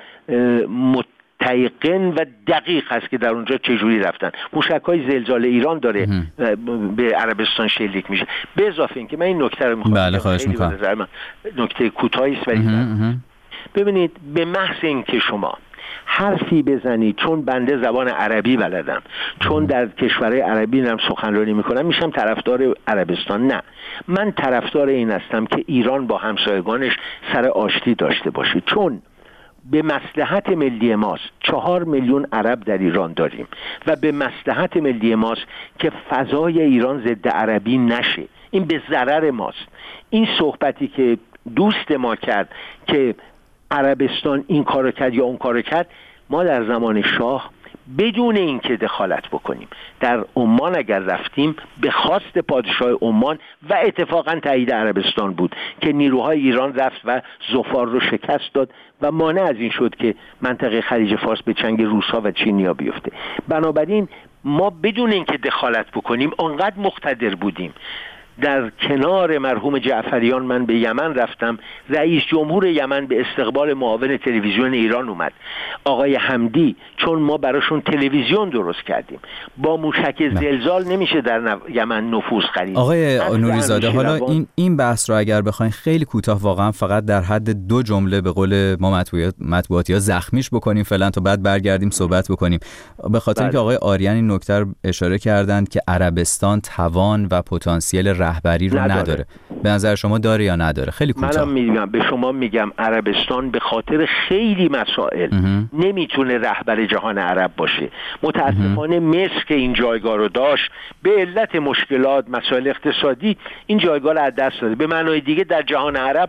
Speaker 7: متيقن و دقیق هست که در اونجا چجوری رفتن. موشک‌های زلزال ایران داره به عربستان شلیک میشه. به اضافه اینکه من این نکته رو میخوام
Speaker 6: بله خواهش میکنم،
Speaker 7: نکته کوتاهی است ولی ببینید به محض اینکه شما حرفی بزنید، چون بنده زبان عربی بلدم، چون در کشورهای عربی هم سخنرانی میکنم میشم طرفدار عربستان. نه، من طرفدار این هستم که ایران با همسایگانش سر آشتی داشته باشه، چون به مصلحت ملی ماست. 4 میلیون عرب در ایران داریم و به مصلحت ملی ماست که فضای ایران ضد عربی نشه. این به ضرر ماست. این صحبتی که دوست ما کرد که عربستان این کارو کرد یا اون کارو کرد، ما در زمان شاه بدون اینکه دخالت بکنیم در عمان اگر رفتیم به خواست پادشاه عمان و اتفاقا تایید عربستان بود که نیروهای ایران رفت و ظفار رو شکست داد و مانع از این شد که منطقه خلیج فارس به چنگ روس‌ها و چینی‌ها بیفته. بنابراین ما بدون اینکه دخالت بکنیم آنقدر مقتدر بودیم. در کنار مرحوم جعفریان من به یمن رفتم، رئیس جمهور یمن به استقبال معاون تلویزیون ایران اومد، آقای حمدی، چون ما براشون تلویزیون درست کردیم. با موشک زلزال نمیشه در یمن نفوذ خرید.
Speaker 6: آقای نوریزاده، حالا این بحث رو اگر بخواین خیلی کوتاه، واقعا فقط در حد 2 جمله به قول ما مطبوعاتی ها زخمیش بکنیم فعلا تا بعد برگردیم صحبت بکنیم، به خاطر اینکه آقای آریان این نکته رو اشاره کردند که عربستان توان و پتانسیل رهبری رو نداره. به نظر شما داره یا نداره؟ خیلی کوتاه.
Speaker 7: منم به شما میگم عربستان به خاطر خیلی مسائل نمیتونه رهبر جهان عرب باشه. متاسفانه مصر که این جایگاه رو داشت به علت مشکلات مسائل اقتصادی این جایگاه رو از دست داده. به معنای دیگه در جهان عرب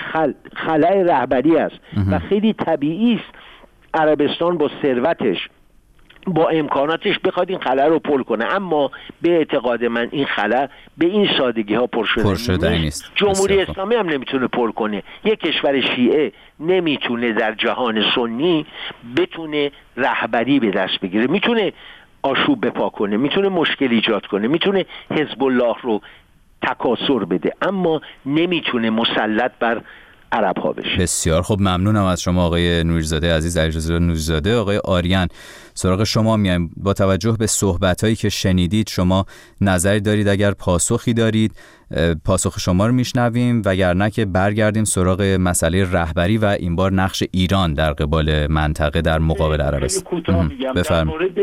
Speaker 7: خلأ رهبری است و خیلی طبیعی است عربستان با ثروتش با امکاناتش بخواد این خلا رو پر کنه، اما به اعتقاد من این خلا به این سادگی ها پر شده نیست. جمهوری اسلامی هم نمیتونه پر کنه. یک کشور شیعه نمیتونه در جهان سنی بتونه رهبری به دست بگیره. میتونه آشوب بپا کنه، میتونه مشکل ایجاد کنه، میتونه حزب الله رو تکاسر بده، اما نمیتونه مسلط بر عرب ها بشه.
Speaker 6: بسیار خب، ممنونم از شما آقای نوریزاده عزیز، علیرضا نوریزاده. آقای آریان، سراغ شما میایم. با توجه به صحبت‌هایی که شنیدید شما نظری دارید؟ اگر پاسخی دارید پاسخ شما رو میشنویم، وگرنه که برگردیم سراغ مسئله رهبری و این بار نقش ایران در قبال منطقه در مقابل عربستان.
Speaker 8: در مورد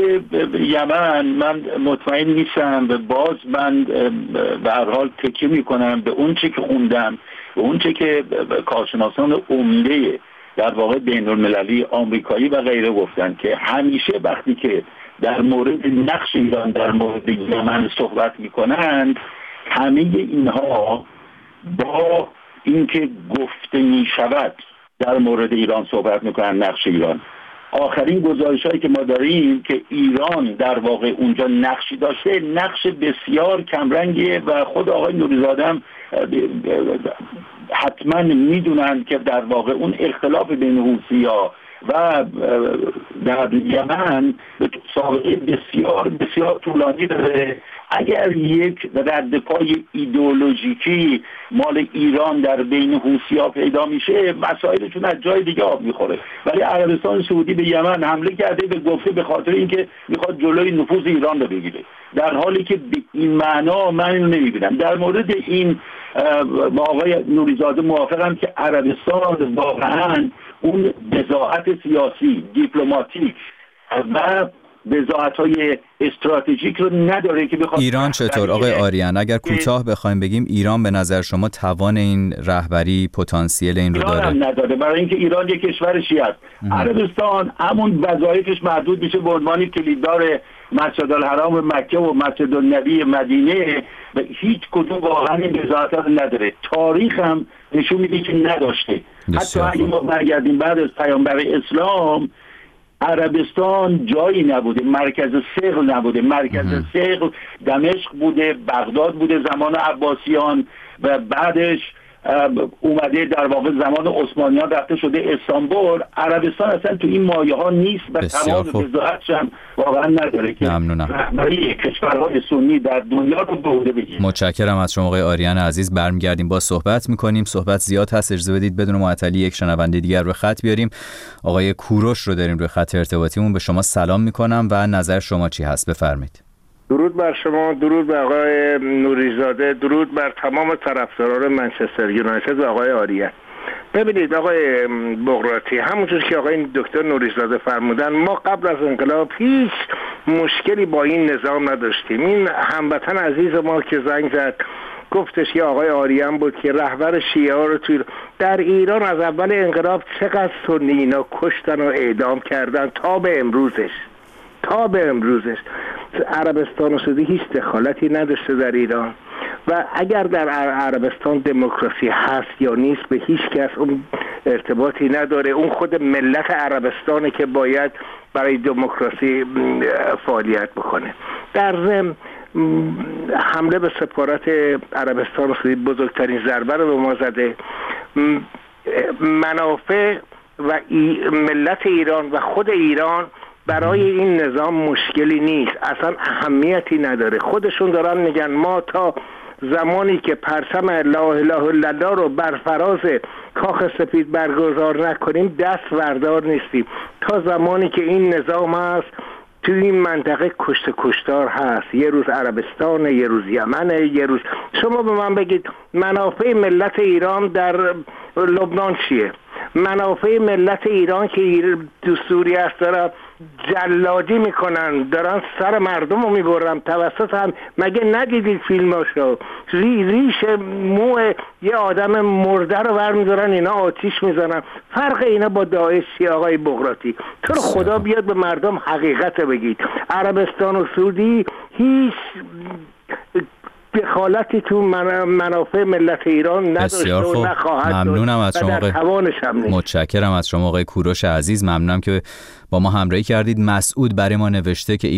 Speaker 8: یمن من مطمئن نیستم و باز من به هر حال تکیه میکنم به اون چه که خوندم، به اون چه که کارشناسان عمده در واقع بین‌المللی آمریکایی و غیره گفتن که همیشه وقتی که در مورد نقش ایران در مورد یمن صحبت میکنند، همه اینها با اینکه گفته میشود در مورد ایران صحبت میکنن، نقش ایران. آخرین گزارش‌هایی که ما داریم که ایران در واقع اونجا نقشی داشته، نقش بسیار کمرنگیه و خود آقای نوریزاده هم حتما میدونن که در واقع اون اختلاف بین حوثی‌ها و در یمن سابقه بسیار بسیار طولانی داره. اگر یک رد پای ایدئولوژیکی مال ایران در بین حوثی‌ها پیدا میشه، مسائلشون از جای دیگه آب میخوره. ولی عربستان سعودی به یمن حمله کرده به گفته به خاطر اینکه میخواد جلوی نفوذ ایران رو بگیره، در حالی که به این معنا من اینو نمیبینم. در مورد این با آقای نوریزاده موافقم که عربستان واقعا اون بضاعت سیاسی، دیپلماتیک و بضاعت‌های استراتژیک رو نداره که بخواد.
Speaker 6: ایران چطور آقای آریان؟ اگر کوتاه بخوایم بگیم ایران به نظر شما توان این رهبری، پتانسیل این رو داره؟
Speaker 8: ایران نداره، برای اینکه ایران یک کشور شیعه است. عربستان همون وظایفش محدود میشه به عنوان کلیددار مسجد الحرام مکه و مسجد النبی مدینه و هیچ کدوم واقعا این بضاعت رو نداره. تاریخ هم نشون میده که نداشته. حتی اگه ما برگردیم بعد از پیامبر اسلام، عربستان جایی نبوده، مرکز ثقل نبوده. مرکز ثقل دمشق بوده، بغداد بوده زمان عباسیان و بعدش اومده در واقع زمان عثمانیان رفته شده استانبول. عربستان اصلا تو این مایه ها نیست و تمام وضاحتش هم واقعا نداره که رهبری کشورهای سنی در دنیا رو به عهده بگیره.
Speaker 6: متشکرم از شما آقای آریان عزیز. برمیگردیم با صحبت میکنیم. صحبت زیاد هست، اجازه بدید بدون معطلی یک شنونده دیگر رو خط بیاریم. آقای کوروش رو داریم روی خط ارتباطیمون. به شما سلام میکنم و نظر شما چی هست؟ بفرمایید.
Speaker 2: درود بر شما، درود بر آقای نوریزاده، درود بر تمام طرفداران منچستر یونایتد و آقای آریان.
Speaker 10: ببینید آقای بغراتی، همونطور که آقای دکتر نوری‌زاده فرمودن، ما قبل از انقلاب هیچ مشکلی با این نظام نداشتیم. این هموطن عزیز ما که زنگ زد گفتش که آقای آریان بود که رهبر شیعه ها رو در ایران از اول انقلاب چقدر سنی اینا کشتن و اعدام کردن تا به امروزش عربستان و سعودی هیچ دخالتی نداشته در ایران و اگر در عربستان دموکراسی هست یا نیست به هیچ کس اون ارتباطی نداره. اون خود ملت عربستانه که باید برای دموکراسی فعالیت بکنه. در ضمن حمله به سفارت عربستان و سعودی بزرگترین ضربه رو به ما زده. منافع و ملت ایران و خود ایران برای این نظام مشکلی نیست، اصلا اهمیتی نداره. خودشون دارن میگن ما تا زمانی که پرچم لا اله الا الله رو بر فراز کاخ سفید برگزار نکنیم دست بردار نیستیم. تا زمانی که این نظام هست تو این منطقه کشتار هست، یه روز عربستان، یه روز یمن، یه روز شما به من بگید منافع ملت ایران در لبنان چیه؟ منافع ملت ایران که تو سوریه است دارن جلادی میکنن، دارن سر مردم رو میبرن توسط هم، مگه ندیدید فیلماشو؟ ریش مو یه آدم مرده رو برمیدارن اینا آتیش میزنن. فرق اینا با داعش چیه آقای بغراتی؟ تو رو خدا بیاد به مردم حقیقت بگید. عربستان و سعودی هیچ دخالتی تو منافع ملت ایران نداشته و نخواهد.
Speaker 6: ممنونم از شما متشکرم از شما آقای کوروش عزیز. ممنونم که با ما همراهی کردید. مسعود برای ما نوشته که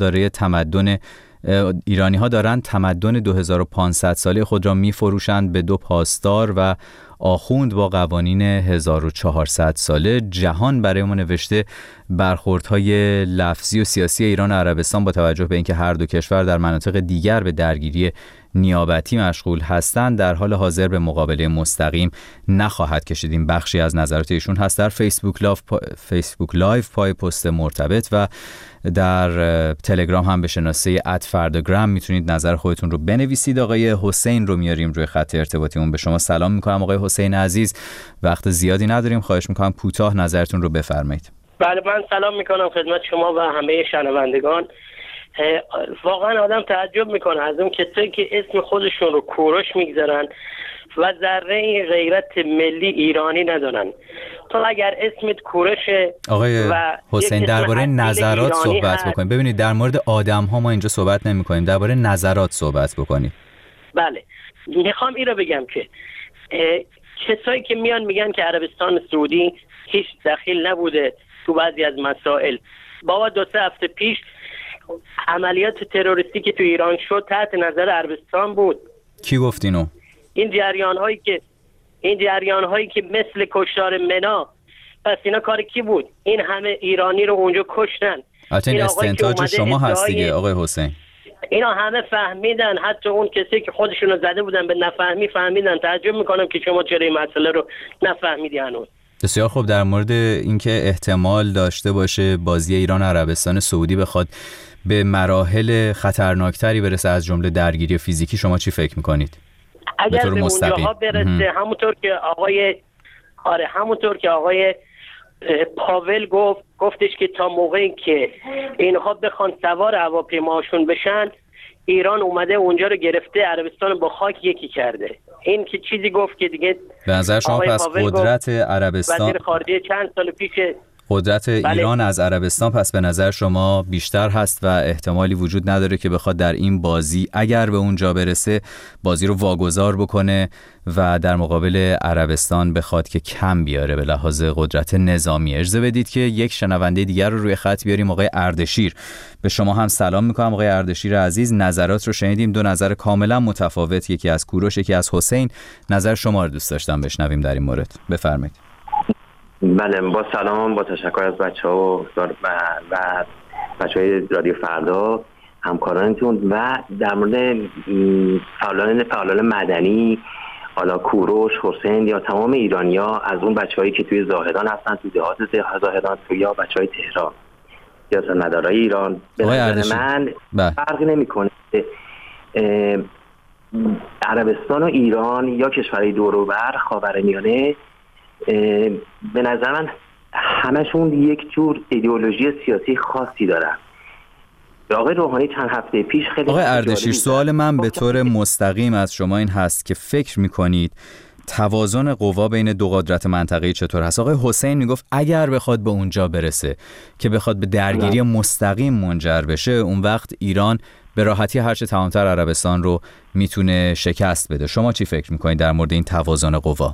Speaker 6: ایرانی ها دارند تمدن 2500 ساله خود را می‌فروشند به دو پاسدار و آخوند با قوانین 1400 ساله. جهان برای ما نوشته برخوردهای لفظی و سیاسی ایران و عربستان با توجه به اینکه هر دو کشور در مناطق دیگر به درگیری نیابتی مشغول هستند در حال حاضر به مقابله مستقیم نخواهد کشید. این بخشی از نظرات ایشون هست. در فیسبوک لایو پای پست مرتبط و در تلگرام هم به شناسه @فرداگرام میتونید نظر خودتون رو بنویسید. آقای حسین رو میاریم روی خط ارتباطیمون. به شما سلام میکنم آقای حسین عزیز. وقت زیادی نداریم، خواهش میکنم کوتاه نظرتون رو بفرمایید.
Speaker 11: بله، من سلام میکنم خدمت شما و همه شنوندگان. واقعا آدم تعجب میکنه از اون کسایی که اسم خودشون رو کوروش میگذارن و ذره غیرت ملی ایرانی ندارن. تو اگر اسمت کوروشه
Speaker 6: آقای حسین درباره نظرات صحبت بکنیم. ببینید در مورد آدم ها ما اینجا صحبت نمی کنیم، درباره نظرات صحبت بکنیم.
Speaker 11: بله، میخوام این رو بگم که کسایی که میان میگن که عربستان سعودی هیچ دخیل نبوده تو بعضی از مسائل. بابا 2-3 هفته پیش عملیات تروریستی که تو ایران شد تحت نظر عربستان بود.
Speaker 6: کی گفت اینو؟
Speaker 11: این جریان هایی که مثل کشتار منا، پس اینا کار کی بود؟ این همه ایرانی رو اونجا کشتن.
Speaker 6: این استنتاج شما هست دیگه آقای حسین.
Speaker 11: اینا همه فهمیدن، حتی اون کسی که خودشونو زده بودن به نفهمی فهمیدن. تعجب میکنم که شما چرا این مسئله رو نفهمیدی هنوز.
Speaker 6: بسیار خوب. در مورد اینکه احتمال داشته باشه بازی ایران و عربستان سعودی بخواد به مراحل خطرناکتری برسه از جمله درگیری فیزیکی، شما چی فکر میکنید؟
Speaker 11: اگر به اونجاها برسه همونطور که آقای پاول گفتش که تا موقعی که اینها بخوان سوار هواپیماشون بشن، ایران اومده اونجا رو گرفته، عربستان با خاک یکی کرده. این که چیزی گفت که دیگه
Speaker 6: به نظر شما پس قدرت عربستان،
Speaker 11: وزیر خارجه چند سال پیش،
Speaker 6: قدرت ایران از عربستان پس به نظر شما بیشتر هست و احتمالی وجود نداره که بخواد در این بازی اگر به اونجا برسه بازی رو واگذار بکنه و در مقابل عربستان بخواد که کم بیاره به لحاظ قدرت نظامی. اجازه بدید که یک شنونده دیگر رو روی خط بیاریم. آقای اردشیر، به شما هم سلام میکنم آقای اردشیر عزیز. نظرات رو شنیدیم، دو نظر کاملا متفاوت، یکی از کوروش یکی از حسین. نظر شما رو دوست داشتم بشنویم در این مورد. بفرمایید.
Speaker 12: بله، با سلام، با تشکر از بچه‌ها و بچه‌های رادیو فردا همکارانتون و در مورد فعالان مدنی، حالا کوروش، حسین یا تمام ایرانی‌ها، از اون بچه‌هایی که توی زاهدان هستن، توی دهات زاهدان، یا بچه‌های تهران یا سیاستمدارای ایران، به نظر من فرقی نمی‌کنه عربستان و ایران یا کشورهای دور و بر خاورمیانه به نظر من همشون یک جور ایدئولوژی سیاسی خاصی دارن. آقای روحانی چند هفته پیش خیلی
Speaker 6: آقای اردشیر، سوال من به طور مستقیم از شما این هست که فکر میکنید توازن قوا بین دو قدرت منطقه‌ای چطور هست؟ آقای حسین میگفت اگر بخواد به اونجا برسه که بخواد به درگیری مستقیم منجر بشه، اون وقت ایران به راحتی هرچه تمامتر عربستان رو میتونه شکست بده. شما چی فکر میکنید در مورد این توازن قوا؟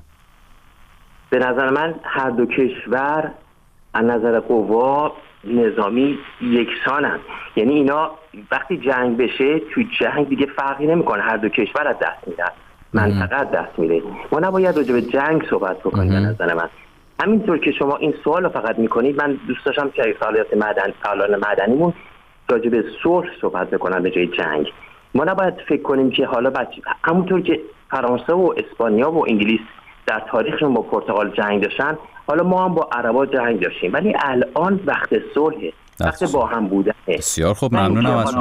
Speaker 12: به نظر من هر دو کشور از نظر قوا نظامی یکسانن. یعنی اینا وقتی جنگ بشه توی جنگ دیگه فرقی نمیکنه، هر دو کشور از دست میدن، منطقه از دست میره. ما نباید راجع به جنگ صحبت بکنیم. به نظر من همینطور که شما این سوال رو فقط میکنید، من دوست داشتم که فعالان مدنیمون راجع به صلح صحبت بکنن به جای جنگ. ما نباید فکر کنیم که حالا همونطور که فرانسه و اسپانیا و انگلیس در تاریخشون با پرتغال جنگ داشتن، حالا ما هم با عربا جنگ داشتیم، ولی الان وقت صلحه، وقت با هم بودنه.
Speaker 6: بسیار خوب، ممنونم از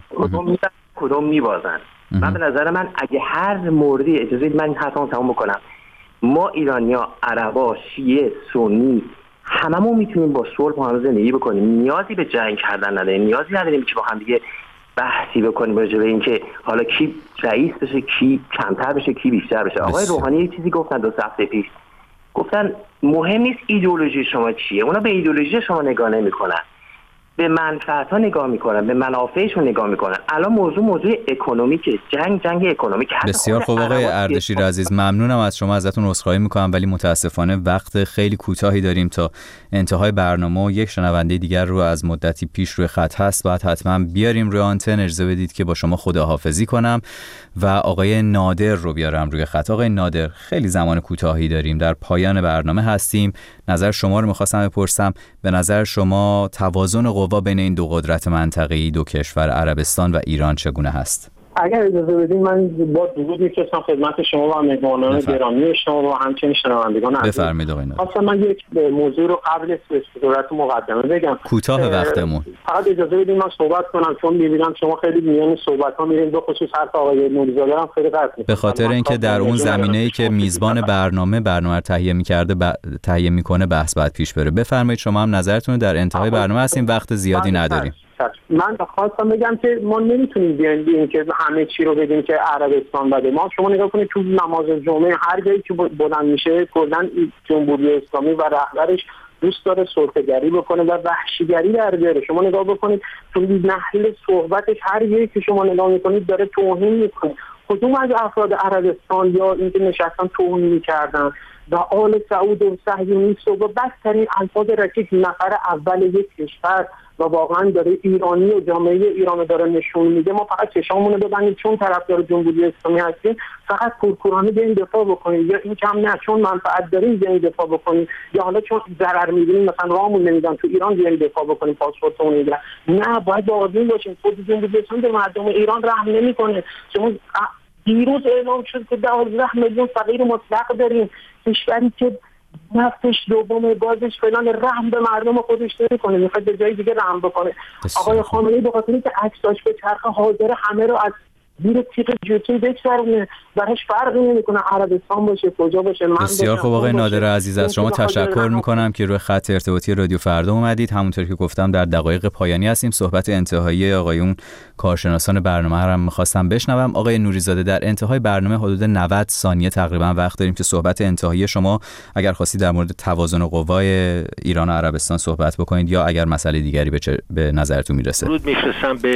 Speaker 12: کدوم میبازن. من به نظر من اگه هر موردی، اجازه بدید من این حرفمو تموم بکنم، ما ایرانیا، عربا، شیعه، سنی، هممون میتونیم با صلح با هم زندگی بکنیم. نیازی به جنگ کردن نداریم، نیازی نداریم که با هم دیگه بحثی بکنیم راجع به اینکه حالا کی رئیس بشه، کی کمتر بشه، کی بیشتر بشه. آقای روحانی یه چیزی گفتن 2 هفته پیش، گفتن مهم نیست ایدئولوژی شما چیه. اونا به ایدئولوژی شما نگاه نمی‌کنن، به منفعت‌ها نگاه می‌کنن، به منافعشون نگاه می‌کنن. الان موضوع اکونومیکه، جنگ اکونومیک.
Speaker 6: بسیار خوب آقای اردشیر عزیز، ممنونم از شما، ازتون عذرخواهی می‌کنم ولی متاسفانه وقت خیلی کوتاهی داریم تا انتهای برنامه و یک شنونده دیگر رو از مدتی پیش روی خط هست، باید حتما بیاریم روی آنتن. اجازه بدید که با شما خداحافظی کنم و آقای نادر رو بیارم روی خط. آقای نادر، خیلی زمان کوتاهی داریم، در پایان برنامه هستیم. نظر شما رو می‌خواستم بپرسم، به نظر شما توازن قوا بین این دو قدرت منطقه‌ای، دو کشور عربستان و ایران چگونه هست؟
Speaker 13: اگر اجازه بدین من با درود می‌فرستم خدمت شما و مهمانان گرامی شما و همچنین شنوندگان عزیز.
Speaker 6: بفرمایید آقای نادر.
Speaker 13: اصلا من یک موضوع رو قبل به صورت مقدمه بگم.
Speaker 6: کوتاه وقتمون.
Speaker 13: فقط اجازه بدین من صحبت کنم، چون می‌بینم شما خیلی میان صحبت‌ها میرین، به خصوص حرف آقای نوری‌زاده هم خیلی قطع می‌کنم.
Speaker 6: به خاطر اینکه در اون زمینه‌ای که میزبان برنامه رو تهیه می‌کرده تهیه می‌کنه بحث بعد پیش بره. بفرمایید شما هم نظرتون رو، در انتهای برنامه هستیم، وقت زیادی نداریم.
Speaker 13: من خواستم بگم که ما نمیتونیم بیایم که همه چی رو بگیم که عربستان بده. ما شما نگاه کنید تو نماز جمعه هر جایی که بلند میشه کلا جمهوری اسلامی و رهبرش دوست داره سلطه‌گری بکنه و وحشیگری در بیاره. شما نگاه بکنید تو نحل صحبتش هر جایی که شما نگاه میکنید داره توهین میکنه. کدوم از افراد عربستان یا اینکه نشستن توهین میکردن و آل سعود و صهیونیست و بدترین الفاظ رکیک نفر اول یک کشور و واقعا داره ایرانی و جامعه ایران داره نشون میده. ما فقط چشامونو ببندیم چون طرفدار جمهوری اسلامی هستیم فقط کورکورانه بیاین دفاع بکنیم، یا این کم نه چون منفعت داریم بیاین دفاع بکنیم، یا حالا چون ضرر می‌بینیم مثلا راهمون نمیدن تو ایران بیاین دفاع بکنیم پاسپورتمون میگیرن. نه، باید باورین باشیم خود جمهوری اسلامی به مردم ایران رحم نمیکنه. شما دیروز اعلام شد که 12 میلیون فقیر مطلق داریم، کشوری که نفتش دوم گازش فلان رحم به مردم خودش نمی‌کنه، میخواد به جای دیگه رحم بکنه. آقای خامنه‌ای به خاطر اینکه عکساش به چرخ حاضر همه رو از زیر تیغ جوتین بگذرونه، براش فرقی نمی‌کنه عربستان باشه کجا باشه. من
Speaker 6: بسیار خوب آقای نادر عزیز، از شما تشکر می‌کنم که روی خط ارتباطی رادیو فردا اومدید. همونطور که گفتم در دقایق پایانی هستیم. صحبت انتهایی آقایون کارشناسان برنامه رو هم می‌خواستم بشنوم. آقای نوری‌زاده، در انتهای برنامه حدود 90 ثانیه تقریبا وقت داریم که صحبت انتهایی شما اگر خواستید در مورد توازن قوای ایران و عربستان صحبت بکنید یا اگر مسئله دیگری به نظرتون میرسه.
Speaker 7: درود می‌فرستم به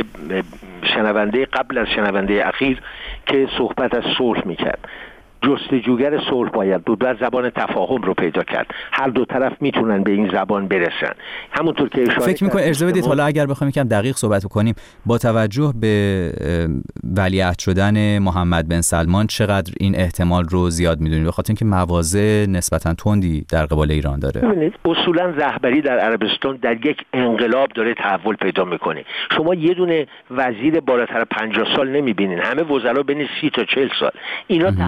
Speaker 7: شنونده قبل از شنونده اخیر که صحبت از صلح میکرد. جستجوگر صلح باید بود و زبان تفاهم رو پیدا کرد. هر دو طرف میتونن به این زبان برسن. همونطور که اشاره
Speaker 6: فکر می‌کنم اجازه بدید حالا اگر بخوایم یکم دقیق صحبت کنیم، با توجه به ولیعهد شدن محمد بن سلمان چقدر این احتمال رو زیاد می‌دونید؟ بخاطر اینکه مواضع نسبتاً تندی در قبال ایران داره.
Speaker 7: ببینید اصولاً رهبری در عربستان در یک انقلاب داره تحول پیدا می‌کنه. شما یه دونه وزیر بالاتر 50 سال نمی‌بینین، همه وزرا بین 30 تا 40 سال. اینا تحول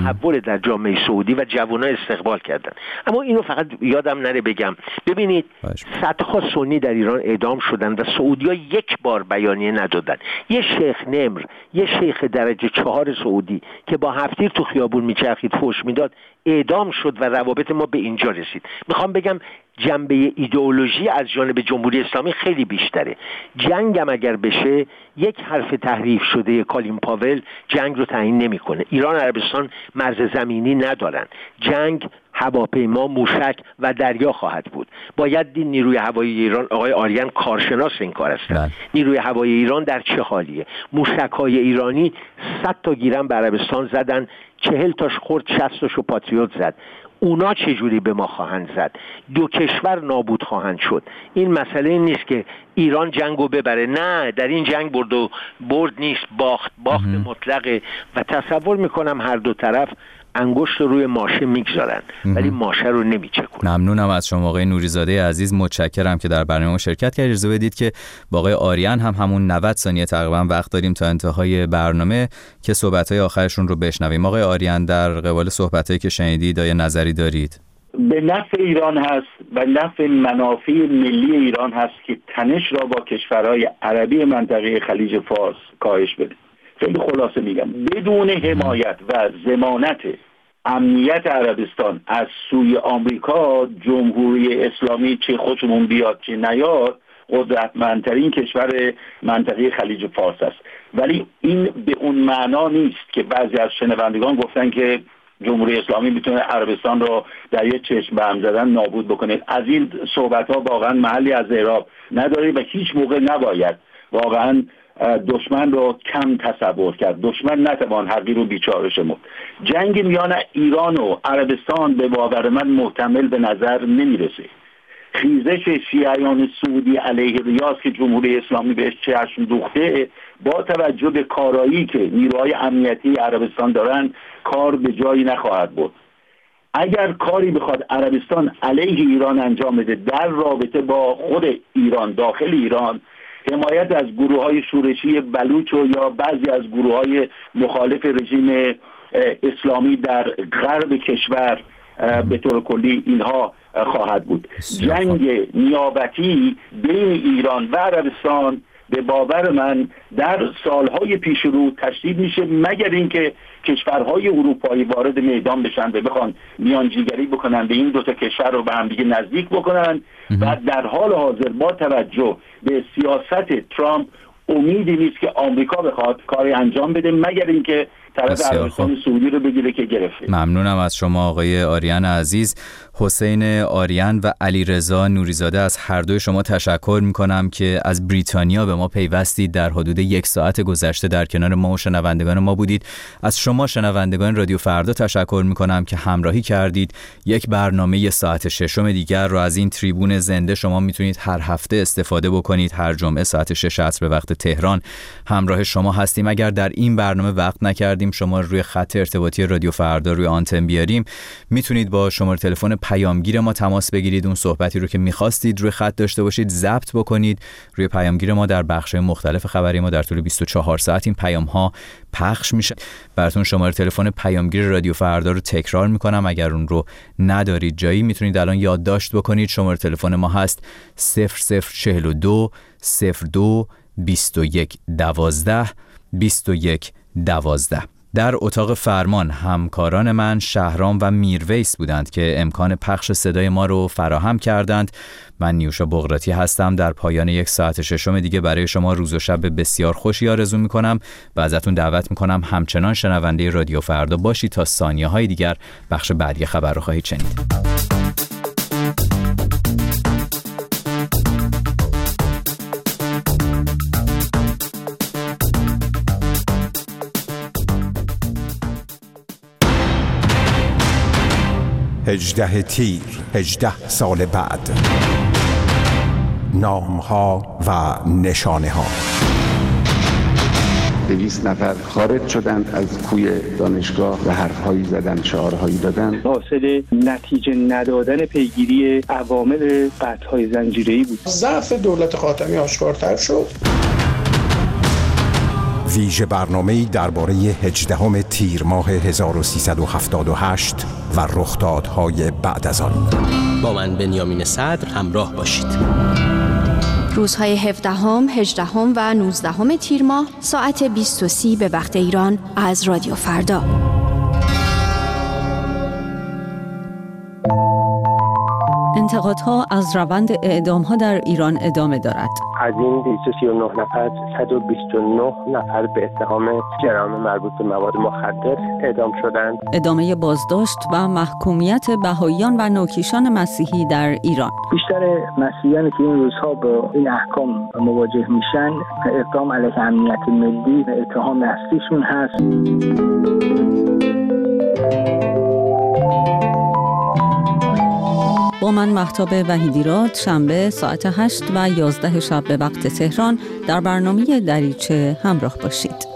Speaker 7: در جامعه سعودی و جوانان استقبال کردن. اما اینو فقط یادم نره بگم، ببینید صدها سنی در ایران اعدام شدن و سعودی‌ها یک بار بیانیه ندادن. یه شیخ نمر، یه شیخ درجه 4 سعودی که با هفتیر تو خیابون میچرخید فحش میداد اعدام شد و روابط ما به اینجا رسید. میخوام بگم جنبه ایدئولوژی از جانب جمهوری اسلامی خیلی بیشتره. جنگ هم اگر بشه یک حرف تحریف شده کالین پاول جنگ رو تعیین نمیکنه. ایران و عربستان مرز زمینی ندارن. جنگ هواپیما، موشک و دریا خواهد بود. باید دید نیروی هوایی ایران، آقای آریان کارشناس این کار هستن، نیروی هوایی ایران در چه حالیه. موشک‌های ایرانی 100 تا گیرن به عربستان زدن، 40 تاش خورد، 60 تاشو پاتریوت زد. اونا چجوری به ما خواهند زد؟ دو کشور نابود خواهند شد. این مسئله این نیست که ایران جنگو ببره، نه، در این جنگ برد نیست، باخت مطلقه و تصور میکنم هر دو طرف انگشت روی ماشه میگذارن ولی ماشه رو نمیچکونن.
Speaker 6: ممنونم از شما آقای نوریزاده عزیز، متشکرم که در برنامه شرکت کردید. اجازه بدید که با آقای آریان هم همون 90 ثانیه تقریبا وقت داریم تا انتهای برنامه که صحبت‌های آخرشون رو بشنویم. آقای آریان، در قبال صحبتایی که شنیدید آیا نظری دارید؟
Speaker 8: به نفع ایران هست و نفع منافع ملی ایران هست که تنش را با کشورهای عربی منطقه خلیج فارس کاهش بده. خیلی خلاصه میگم، بدون حمایت و ضمانت امنیت عربستان از سوی آمریکا، جمهوری اسلامی چه خودمون بیاد چه نیاد قدرتمندترین کشور منطقه خلیج فارس است. ولی این به اون معنا نیست که بعضی از شنوندگان گفتن که جمهوری اسلامی میتونه عربستان رو در یک چشم به هم زدن نابود بکنه. از این صحبت ها واقعا محلی از اعراب نداره و هیچ موقع نباید واقعا دشمن رو کم تصور کرد. دشمن نتوان حقیر و بیچاره شمرد. جنگ میان ایران و عربستان به باور من محتمل به نظر نمیرسه. خیزش شیعیان سعودی علیه ریاض که جمهوری اسلامی بهش چشم دوخته، با توجه به کارایی که نیروهای امنیتی عربستان دارن، کار به جایی نخواهد بود. اگر کاری بخواد عربستان علیه ایران انجام بده در رابطه با خود ایران، داخل ایران، حمایت از گروه‌های شورشی بلوچ و یا بعضی از گروه‌های مخالف رژیم اسلامی در غرب کشور به طور کلی اینها خواهد بود. جنگ نیابتی بین ایران و عربستان به باور من در سالهای پیش رو تشدید میشه، مگر اینکه کشورهای اروپایی وارد میدان بشن و بخوان میانجیگری بکنن به این دو تا کشور رو به هم دیگه نزدیک بکنن و در حال حاضر با توجه به سیاست ترامپ امیدی نیست که آمریکا بخواد کاری انجام بده مگر اینکه طرف عربستان سعودی رو بگیره که گرفته.
Speaker 6: ممنونم از شما آقای آریان عزیز. حسین آریان و علیرضا نوریزاده، از هر دوی شما تشکر میکنم که از بریتانیا به ما پیوستید. در حدود 1 ساعت گذشته در کنار ما و شنوندگان ما بودید. از شما شنوندگان رادیو فردا تشکر میکنم که همراهی کردید. یک برنامه ساعت 6 دیگر رو از این تریبون زنده شما میتونید هر هفته استفاده بکنید. هر جمعه ساعت 6 عصر به وقت تهران همراه شما هستیم. اگر در این برنامه وقت نکردیم شما روی خط ارتباطی رادیو فردا روی آنتن بیاریم، میتونید با شماره تلفن پیامگیر ما تماس بگیرید. اون صحبتی رو که می‌خواستید روی خط داشته باشید ضبط بکنید. روی پیامگیر ما در بخش‌های مختلف خبری ما در طول 24 ساعت این پیام‌ها پخش میشه. براتون شماره تلفن پیامگیر رادیو فردا رو تکرار میکنم، اگر اون رو ندارید جایی میتونید الان یادداشت بکنید. شماره تلفن ما هست 0042 02 21 12 21 12. در اتاق فرمان همکاران من شهرام و میرویس بودند که امکان پخش صدای ما رو فراهم کردند. من نیوشا بغراتی هستم. در پایان 1 ساعت 6 دیگه برای شما روز و شب بسیار خوشی آرزو میکنم و ازتون دعوت میکنم همچنان شنونده رادیو فردا باشید تا ثانیه‌های دیگر بخش بعدی خبر رو خواهید شنید.
Speaker 14: هجده تیر 18 سال بعد، نام‌ها و نشانه‌ها.
Speaker 15: 200 نفر خارج شدند از کوی دانشگاه و حرف‌هایی زدن، شعارهایی دادن.
Speaker 16: حاصل نتیجه ندادن پیگیری عوامل قطع‌های زنجیره‌ای بود.
Speaker 17: ضعف دولت خاتمی آشکارتر شد.
Speaker 14: ویژه برنامه‌ای درباره 18 تیر ماه 1378 و رخدادهای بعد از آن.
Speaker 17: با من بنیامین صدر همراه باشید.
Speaker 5: روزهای 17، 18 و 19 تیر ماه ساعت 20:30 به وقت ایران از رادیو فردا.
Speaker 18: انتقادها از روند اعدام‌ها در ایران ادامه دارد.
Speaker 19: از این 239 نفر 129 نفر به اتهام جرائم مربوط به مواد مخدر اعدام شدند.
Speaker 18: ادامه بازداشت و محکومیت بهائیان و نوکیشان مسیحی در ایران.
Speaker 20: بیشتر مسیحیانی که این روزها با این احکام مواجه میشن اقدام علیه امنیت ملی و اتهام اصلیشون هست.
Speaker 18: با من مهتاب وحیدیراد شنبه ساعت 8 و 11 شب به وقت تهران در برنامه دریچه همراه باشید.